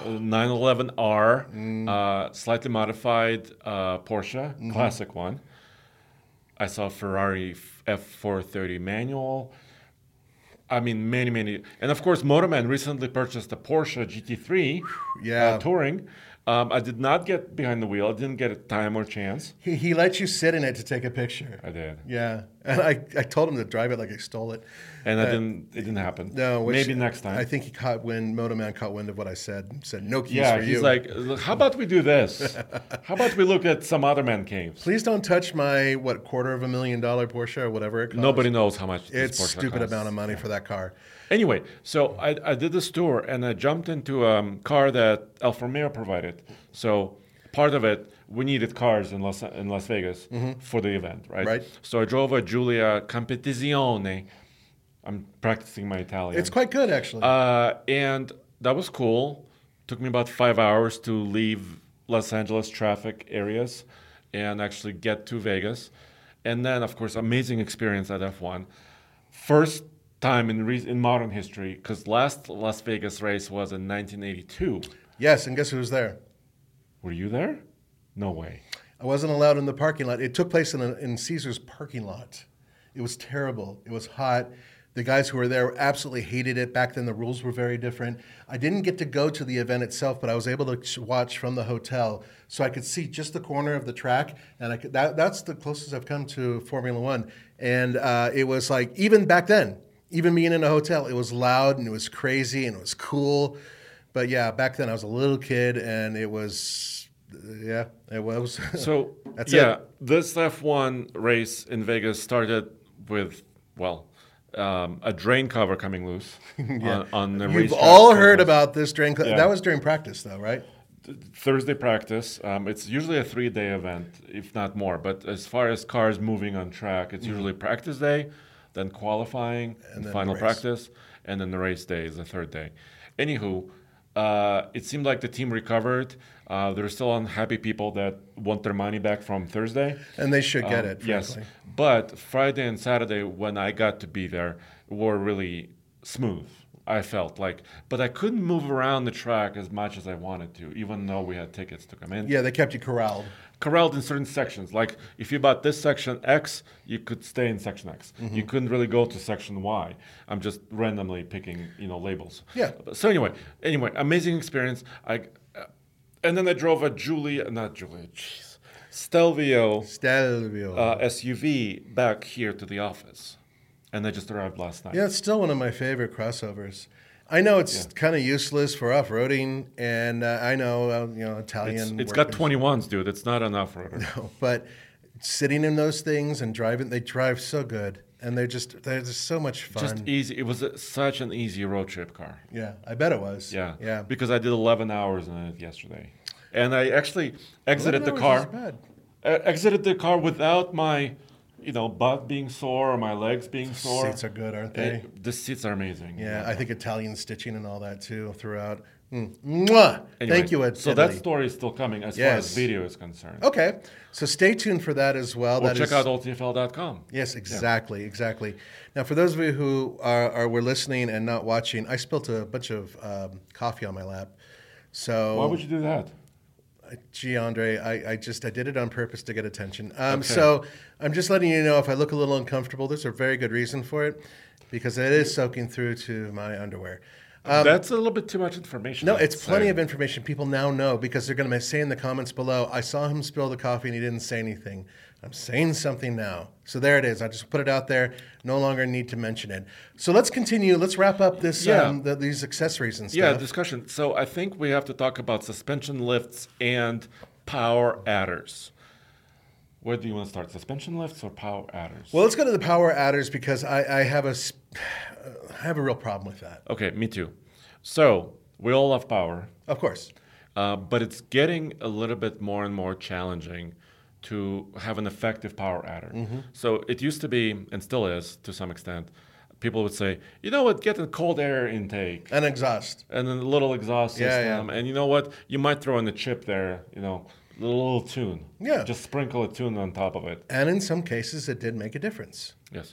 911R, slightly modified Porsche, classic one. I saw a Ferrari F430 manual. I mean, many. And of course, Motorman recently purchased a Porsche GT3 Touring. I did not get behind the wheel. I didn't get a time or chance. He let you sit in it to take a picture. I did. Yeah. And I told him to drive it like I stole it. And it didn't happen. No. Maybe next time. I think Motorman caught wind of what I said and said, no keys Yeah, for he's you. like, how about we do this? How about we look at some other man caves? Please don't touch my, $250,000 Porsche or whatever it costs. Nobody knows how much this It's Porsche stupid costs. amount of money for that car. Anyway, so I did this tour and I jumped into a car that Alfa Romeo provided. So part of it, we needed cars in Las Vegas for the event, right? Right. So I drove a Giulia Competizione. I'm practicing my Italian. It's quite good, actually. And that was cool. Took me about 5 hours to leave Los Angeles traffic areas and actually get to Vegas. And then, of course, amazing experience at F1. First time in modern history, because last Las Vegas race was in 1982. Yes, and guess who was there? Were you there? No way. I wasn't allowed in the parking lot. It took place in Caesar's parking lot. It was terrible. It was hot. The guys who were there absolutely hated it. Back then, the rules were very different. I didn't get to go to the event itself, but I was able to watch from the hotel, so I could see just the corner of the track, and that's the closest I've come to Formula One. And it was like, even back then, even being in a hotel, it was loud and it was crazy and it was cool. But yeah, back then I was a little kid, and it was, it was. So That's it. This F1 race in Vegas started with, a drain cover coming loose on the racetrack. You've all heard about this drain. Yeah. That was during practice, though, right? Thursday practice. It's usually a 3-day event, if not more. But as far as cars moving on track, it's usually practice day, then qualifying, and then final the race. practice, and then the race day is the third day. Anywho, it seemed like the team recovered. There are still unhappy people that want their money back from Thursday. And they should get it, Yes, frankly. but Friday and Saturday, when I got to be there, were really smooth. I felt like, but I couldn't move around the track as much as I wanted to, even though we had tickets to come in. Yeah, they kept you corralled. Corralled in certain sections. Like if you bought this section X, you could stay in section X. You couldn't really go to section Y. I'm just randomly picking, labels. Yeah. So anyway, amazing experience. And then I drove a Stelvio SUV back here to the office, and I just arrived last night. Yeah, it's still one of my favorite crossovers. I know it's kind of useless for off-roading, and I know, Italian. It's got workers- 21s, dude. It's not an off-roader. No, but sitting in those things and driving, they drive so good, and they're just so much fun. Just easy. It was such an easy road trip car. Yeah, I bet it was. Yeah. Because I did 11 hours in it yesterday. And I actually exited the 11 car. hours isn't bad. Exited the car without my, butt being sore or my legs being sore. Seats are good, aren't they? The seats are amazing. Yeah, I think Italian stitching and all that too throughout. Mwah! Anyway, Thank you, so Italy. that story is still coming as far Yes. as video is concerned. Okay, so stay tuned for that as well. Or check out oldtfl.com. Yes, exactly. Now, for those of you who were listening and not watching, I spilled a bunch of coffee on my lap. So Why would you do that? Gee, Andre, I did it on purpose to get attention. So I'm just letting you know if I look a little uncomfortable, there's a very good reason for it, because it is soaking through to my underwear. That's a little bit too much information. No, it's plenty of information. People now know because they're going to say in the comments below, I saw him spill the coffee and he didn't say anything. I'm saying something now. So there it is. I just put it out there. No longer need to mention it. So let's continue. Let's wrap up this these accessories and stuff. Yeah, discussion. So I think we have to talk about suspension lifts and power adders. Where do you want to start? Suspension lifts or power adders? Well, let's go to the power adders because I have a real problem with that. Okay, me too. So we all love power, Of course. but it's getting a little bit more and more challenging to have an effective power adder. So it used to be, and still is to some extent, people would say, you know what, get a cold air intake. And exhaust. And then a little exhaust system. And you know what, you might throw in a chip there, a little tune. Yeah. Just sprinkle a tune on top of it. And in some cases, it did make a difference. Yes.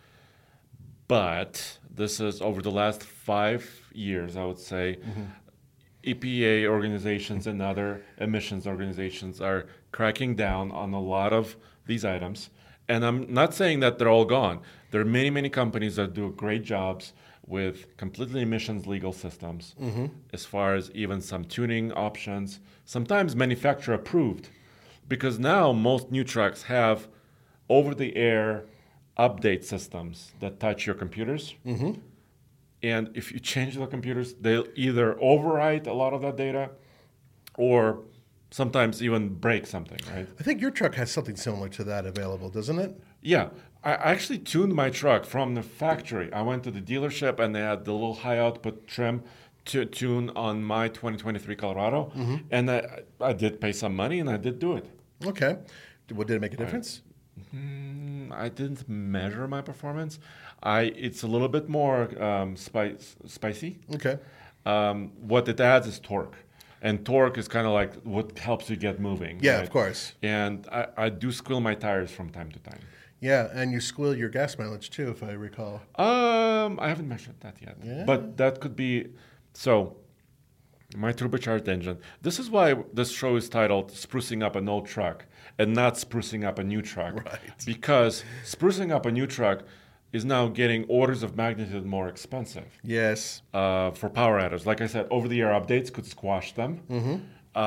But this is over the last 5 years, I would say, EPA organizations and other emissions organizations are cracking down on a lot of these items. And I'm not saying that they're all gone. There are many, many companies that do great jobs with completely emissions legal systems, as far as even some tuning options, sometimes manufacturer approved. Because now most new trucks have over-the-air update systems that touch your computers. And if you change the computers, they'll either overwrite a lot of that data or sometimes even break something, right? I think your truck has something similar to that available, doesn't it? Yeah. I actually tuned my truck from the factory. I went to the dealership and they had the little high output trim to tune on my 2023 Colorado. And I did pay some money and I did do it. Okay. Did it make a difference? I didn't measure my performance. It's a little bit more spicy. Okay. What it adds is torque. And torque is kind of like what helps you get moving. Yeah, right? of course. And I do squeal my tires from time to time. Yeah, and you squeal your gas mileage too, if I recall. I haven't measured that yet. Yeah. But that could be... So, my turbocharged engine. This is why this show is titled Sprucing Up an Old Truck and not Sprucing Up a New Truck. Right. Because sprucing up a new truck is now getting orders of magnitude more expensive. Yes. For power adders. Like I said, over-the-air updates could squash them.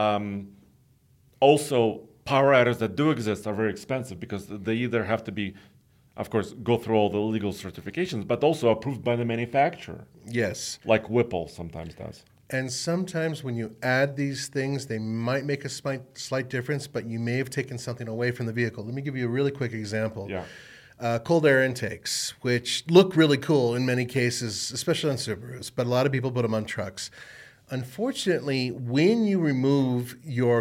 Also, power adders that do exist are very expensive because they either have to be, of course, go through all the legal certifications, but also approved by the manufacturer. Yes. Like Whipple sometimes does. And sometimes when you add these things, they might make a slight difference, but you may have taken something away from the vehicle. Let me give you a really quick example. Yeah. Cold air intakes, which look really cool in many cases, especially on Subarus, but a lot of people put them on trucks. Unfortunately, when you remove your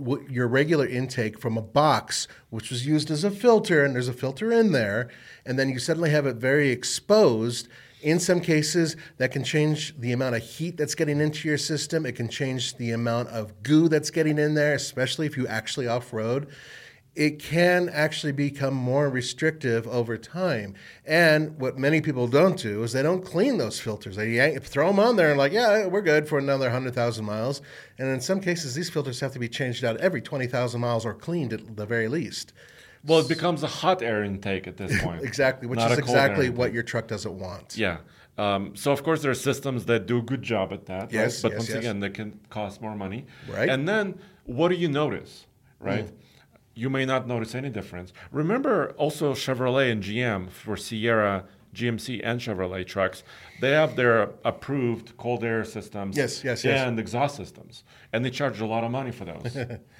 regular intake from a box, which was used as a filter, and there's a filter in there, and then you suddenly have it very exposed, in some cases, that can change the amount of heat that's getting into your system. It can change the amount of goo that's getting in there, especially if you actually off-road. It can actually become more restrictive over time. And what many people don't do is they don't clean those filters. They throw them on there and like, yeah, we're good for another 100,000 miles. And in some cases, these filters have to be changed out every 20,000 miles or cleaned at the very least. Well, it becomes a hot air intake at this point. Exactly, which is exactly what your truck doesn't want. Yeah. So, of course, there are systems that do a good job at that. Yes, right? But yes, once yes. again, they can cost more money. Right. And then what do you notice, right? You may not notice any difference. Remember also Chevrolet and GM for Sierra, GMC, and Chevrolet trucks, they have their approved cold air systems Yes. and exhaust systems. And they charge a lot of money for those.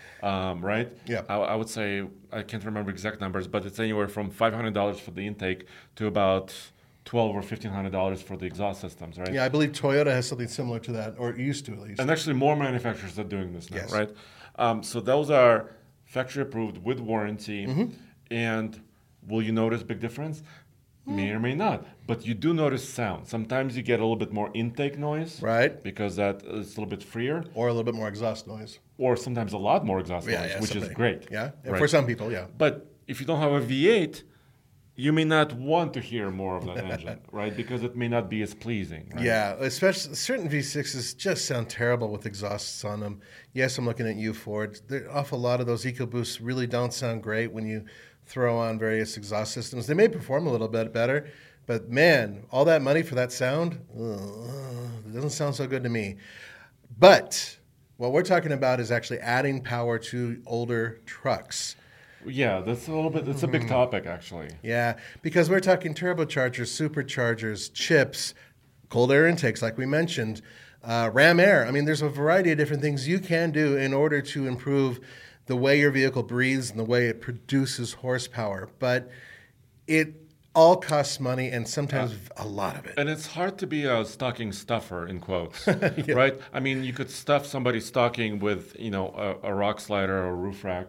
Right? Yeah. I would say, I can't remember exact numbers, but it's anywhere from $500 for the intake to about $1,200 or $1,500 for the exhaust systems, right? Yeah, I believe Toyota has something similar to that, or it used to at least. And actually more manufacturers are doing this now, Yes. right? So those are factory approved with warranty. And will you notice big difference? May or may not. But you do notice sound. Sometimes you get a little bit more intake noise. Right. Because that is a little bit freer. Or a little bit more exhaust noise. Or sometimes a lot more exhaust noise, which is great. Yeah, right? for some people, yeah. But if you don't have a V8, you may not want to hear more of that engine, right? Because it may not be as pleasing. Right? Yeah, especially certain V6s just sound terrible with exhausts on them. Yes, I'm looking at you, Ford. An awful lot of those EcoBoosts really don't sound great when you throw on various exhaust systems. They may perform a little bit better, but man, all that money for that sound, it doesn't sound so good to me. But what we're talking about is actually adding power to older trucks. Yeah, that's a little bit, it's a big topic actually. Yeah, because we're talking turbochargers, superchargers, chips, cold air intakes, like we mentioned, Ram Air. I mean, there's a variety of different things you can do in order to improve the way your vehicle breathes and the way it produces horsepower. But it all costs money and sometimes a lot of it. And it's hard to be a stocking stuffer, in quotes, right? I mean, you could stuff somebody's stocking with, a rock slider or a roof rack.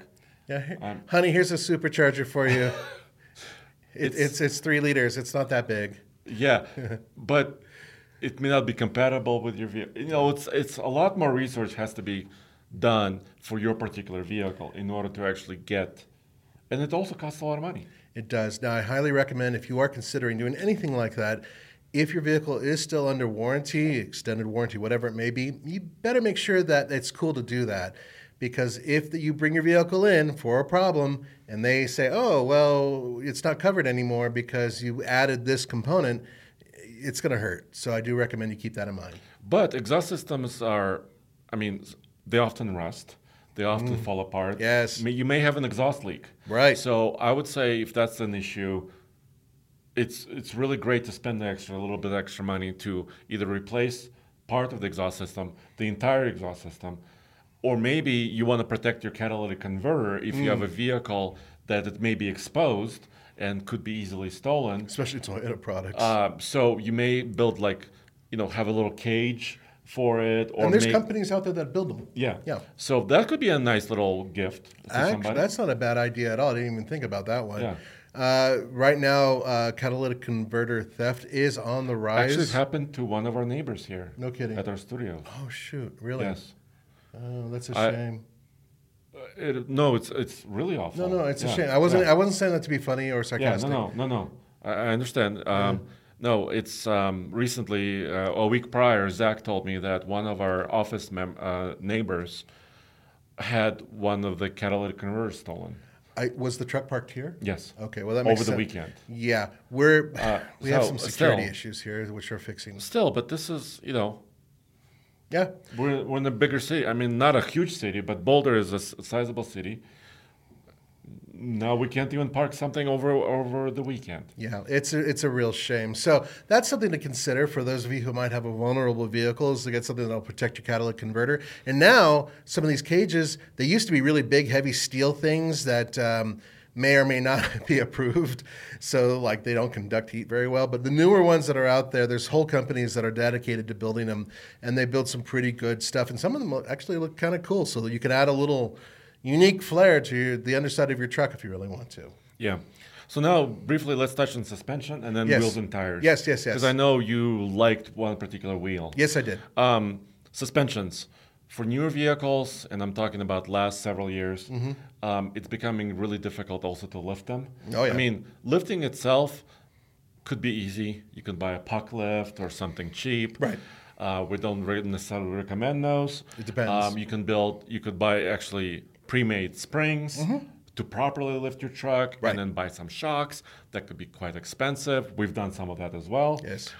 Yeah, honey, here's a supercharger for you. It's 3 liters. It's not that big. Yeah, but it may not be compatible with your vehicle. It's a lot more research has to be done for your particular vehicle in order to actually get, and it also costs a lot of money. It does. Now, I highly recommend if you are considering doing anything like that, if your vehicle is still under warranty, extended warranty, whatever it may be, you better make sure that it's cool to do that. Because if you bring your vehicle in for a problem and they say, oh, well, it's not covered anymore because you added this component, it's going to hurt. So I do recommend you keep that in mind. But exhaust systems they often rust. They often fall apart. Yes. You may have an exhaust leak. Right. So I would say if that's an issue, it's really great to spend a little bit extra money to either replace part of the exhaust system, the entire exhaust system, or maybe you want to protect your catalytic converter if you have a vehicle that it may be exposed and could be easily stolen. Especially Toyota products. So you may build have a little cage for it. Or and there's companies out there that build them. Yeah. Yeah. So that could be a nice little gift to somebody. That's not a bad idea at all. I didn't even think about that one. Yeah. Right now, catalytic converter theft is on the rise. Actually, it happened to one of our neighbors here. No kidding. At our studio. Oh, shoot. Really? Yes. Oh, that's a shame. It's really awful. No, it's a shame. I wasn't saying that to be funny or sarcastic. Yeah, no. I understand. No, it's recently, a week prior, Zach told me that one of our office neighbors had one of the catalytic converters stolen. Was the truck parked here? Yes. Okay, well that makes sense. Over the weekend. Yeah, we have some security issues here, which we're fixing. Still, but this is, Yeah. We're in a bigger city. I mean, not a huge city, but Boulder is a sizable city. Now we can't even park something over the weekend. Yeah, it's a real shame. So that's something to consider for those of you who might have a vulnerable vehicle, is to get something that will protect your catalytic converter. And now some of these cages, they used to be really big, heavy steel things that may or may not be approved. So like they don't conduct heat very well. But the newer ones that are out there, there's whole companies that are dedicated to building them, and they build some pretty good stuff. And some of them actually look kind of cool, so that you can add a little unique flair to the underside of your truck if you really want to. Yeah. So now, briefly, let's touch on suspension and then wheels and tires. Yes. Because I know you liked one particular wheel. Yes, I did. Suspensions. For newer vehicles, and I'm talking about last several years, it's becoming really difficult also to lift them. Oh, yeah. I mean, lifting itself could be easy. You can buy a puck lift or something cheap. Right. We don't necessarily recommend those. It depends. You could buy actually pre-made springs to properly lift your truck, Right. and then buy some shocks. That could be quite expensive. We've done some of that as well. Yes.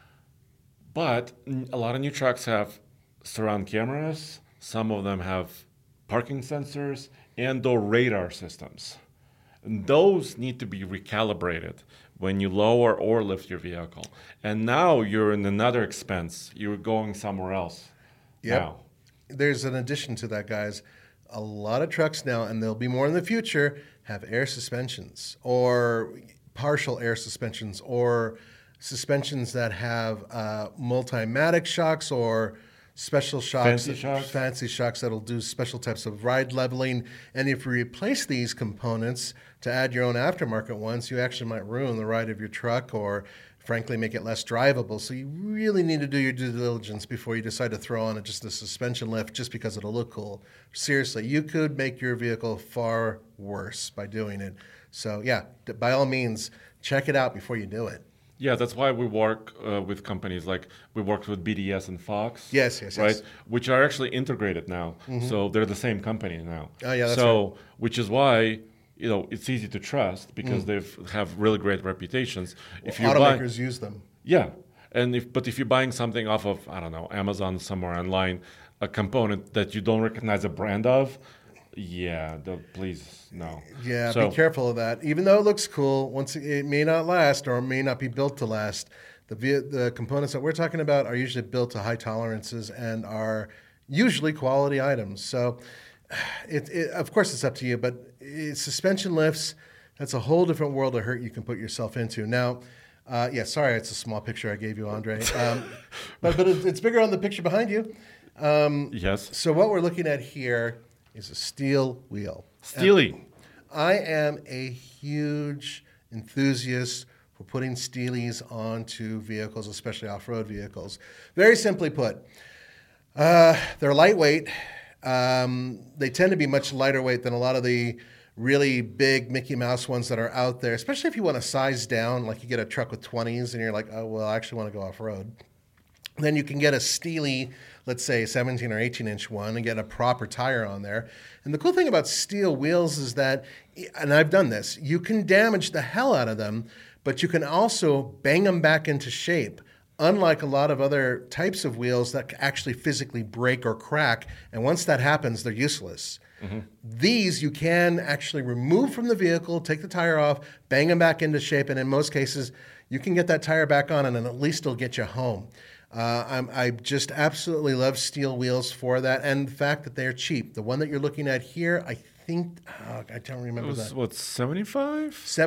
But a lot of new trucks have surround cameras. Some of them have parking sensors and/or radar systems. And those need to be recalibrated when you lower or lift your vehicle. And now you're in another expense. You're going somewhere else. Yep. Now. There's an addition to that, guys. A lot of trucks now, and there'll be more in the future, have air suspensions or partial air suspensions or suspensions that have multimatic shocks or special shocks. Fancy shocks that'll do special types of ride leveling. And if you replace these components to add your own aftermarket ones, you actually might ruin the ride of your truck or frankly make it less drivable. So you really need to do your due diligence before you decide to throw on just a suspension lift just because it'll look cool. Seriously, you could make your vehicle far worse by doing it. So yeah, by all means, check it out before you do it. Yeah, that's why we work with companies like we worked with BDS and Fox. Yes. Right, which are actually integrated now. So they're the same company now. Oh yeah, that's so right. Which is why it's easy to trust because they have really great reputations. If you automakers use them. Yeah, and if you're buying something off of Amazon somewhere online, a component that you don't recognize a brand of. Yeah, please, no. Yeah, be careful of that. Even though it looks cool, once it may not last or may not be built to last. The components that we're talking about are usually built to high tolerances and are usually quality items. So, of course, it's up to you. But suspension lifts, that's a whole different world of hurt you can put yourself into. Now, sorry, it's a small picture I gave you, Andre. But it's bigger on the picture behind you. Yes. So what we're looking at here is a steel wheel. Steely. I am a huge enthusiast for putting Steelies onto vehicles, especially off-road vehicles. Very simply put, they're lightweight. They tend to be much lighter weight than a lot of the really big Mickey Mouse ones that are out there, especially if you want to size down, like you get a truck with 20s and you're like, oh, well, I actually want to go off-road. Then you can get a Steely, let's say 17 or 18-inch one, and get a proper tire on there. And the cool thing about steel wheels is that, and I've done this, you can damage the hell out of them, but you can also bang them back into shape, unlike a lot of other types of wheels that actually physically break or crack. And once that happens, they're useless. Mm-hmm. These you can actually remove from the vehicle, take the tire off, bang them back into shape, and in most cases, you can get that tire back on, and at least it'll get you home. I just absolutely love steel wheels for that, and the fact that they're cheap. The one that you're looking at here, I think, I don't remember that. What, $75?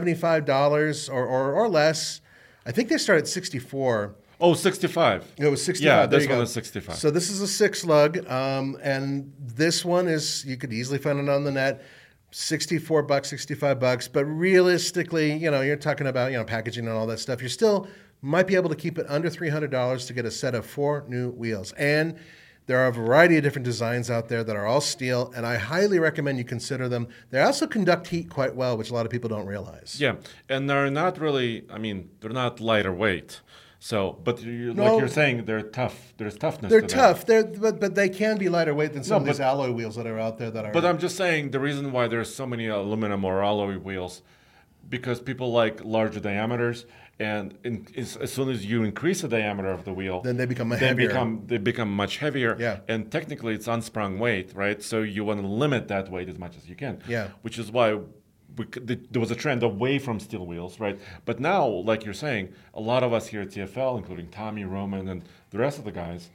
$75 or less. I think they start at $64. Oh, 65. It was 65. Yeah, there this you one go. is 65. So this is a 6-lug, and this one is, you could easily find it on the net, $64, $65. But realistically, you're talking about, packaging and all that stuff. You still might be able to keep it under $300 to get a set of 4 new wheels. And there are a variety of different designs out there that are all steel, and I highly recommend you consider them. They also conduct heat quite well, which a lot of people don't realize. Yeah, and they're not really, they're not lighter weight. So, but like you're saying, they're tough. There's toughness to them. They're tough, but they can be lighter weight than some of these alloy wheels that are out there that are. But I'm just saying the reason why there's so many aluminum or alloy wheels, because people like larger diameters, and as soon as you increase the diameter of the wheel, then they become heavier. They become much heavier. Yeah. And technically, it's unsprung weight, right? So you want to limit that weight as much as you can. Yeah. Which is why there was a trend away from steel wheels, right? But now, like you're saying, a lot of us here at TFL, including Tommy, Roman, and the rest of the guys,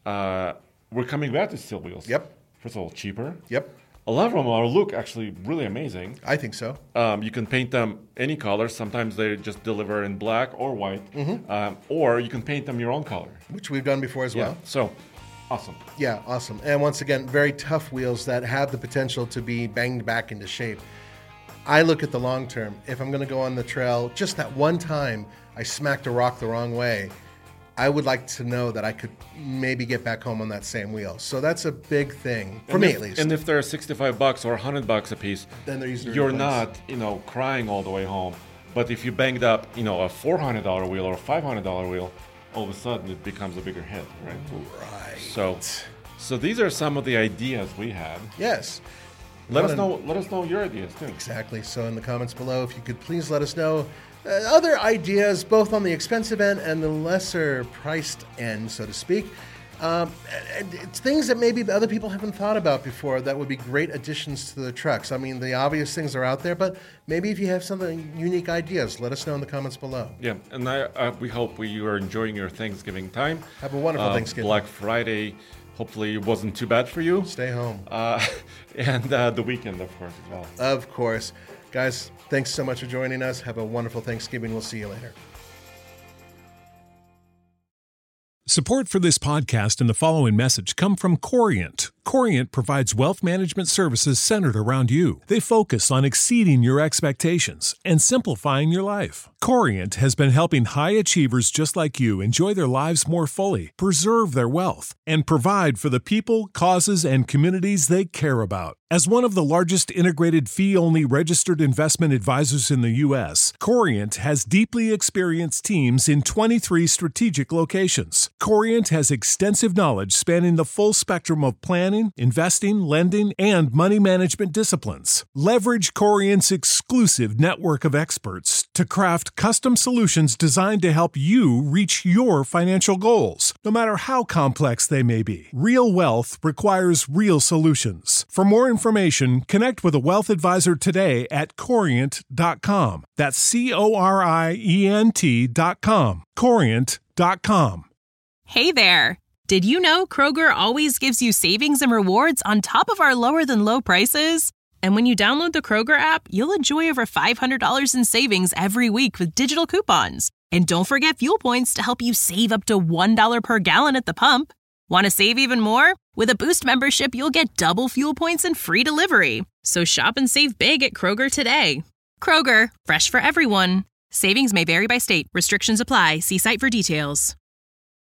we're coming back to steel wheels. Yep. First of all, cheaper. Yep. A lot of them look actually really amazing. I think so. You can paint them any color. Sometimes they just deliver in black or white. Mm-hmm. Or you can paint them your own color. Which we've done before as well. So, awesome. Yeah, awesome. And once again, very tough wheels that have the potential to be banged back into shape. I look at the long term. If I'm going to go on the trail, just that one time I smacked a rock the wrong way, I would like to know that I could maybe get back home on that same wheel. So that's a big thing, for me at least. And if they're $65 or $100 a piece, then they're easy to you're replace. not, crying all the way home. But if you banged up, a $400 wheel or a $500 wheel, all of a sudden it becomes a bigger hit, right? Right. So these are some of the ideas we had. Yes. Let us know your ideas too. Exactly. So in the comments below, if you could please let us know other ideas, both on the expensive end and the lesser priced end, so to speak. And it's things that maybe other people haven't thought about before that would be great additions to the trucks. I mean, the obvious things are out there, but maybe if you have something unique ideas, let us know in the comments below. Yeah, and we hope you are enjoying your Thanksgiving time. Have a wonderful Thanksgiving. Black Friday. Hopefully it wasn't too bad for you. Stay home. And the weekend, of course, as well. Of course. Guys, thanks so much for joining us. Have a wonderful Thanksgiving. We'll see you later. Support for this podcast and the following message come from Corient. Corient provides wealth management services centered around you. They focus on exceeding your expectations and simplifying your life. Corient has been helping high achievers just like you enjoy their lives more fully, preserve their wealth, and provide for the people, causes, and communities they care about. As one of the largest integrated fee-only registered investment advisors in the U.S., Corient has deeply experienced teams in 23 strategic locations. Corient has extensive knowledge spanning the full spectrum of planning, investing, lending, and money management disciplines. Leverage Corient's exclusive network of experts to craft custom solutions designed to help you reach your financial goals, no matter how complex they may be. Real wealth requires real solutions. For more information, connect with a wealth advisor today at Corient.com. That's Corient.com. Corient.com. Hey there! Did you know Kroger always gives you savings and rewards on top of our lower than low prices? And when you download the Kroger app, you'll enjoy over $500 in savings every week with digital coupons. And don't forget fuel points to help you save up to $1 per gallon at the pump. Want to save even more? With a Boost membership, you'll get double fuel points and free delivery. So shop and save big at Kroger today. Kroger, fresh for everyone. Savings may vary by state. Restrictions apply. See site for details.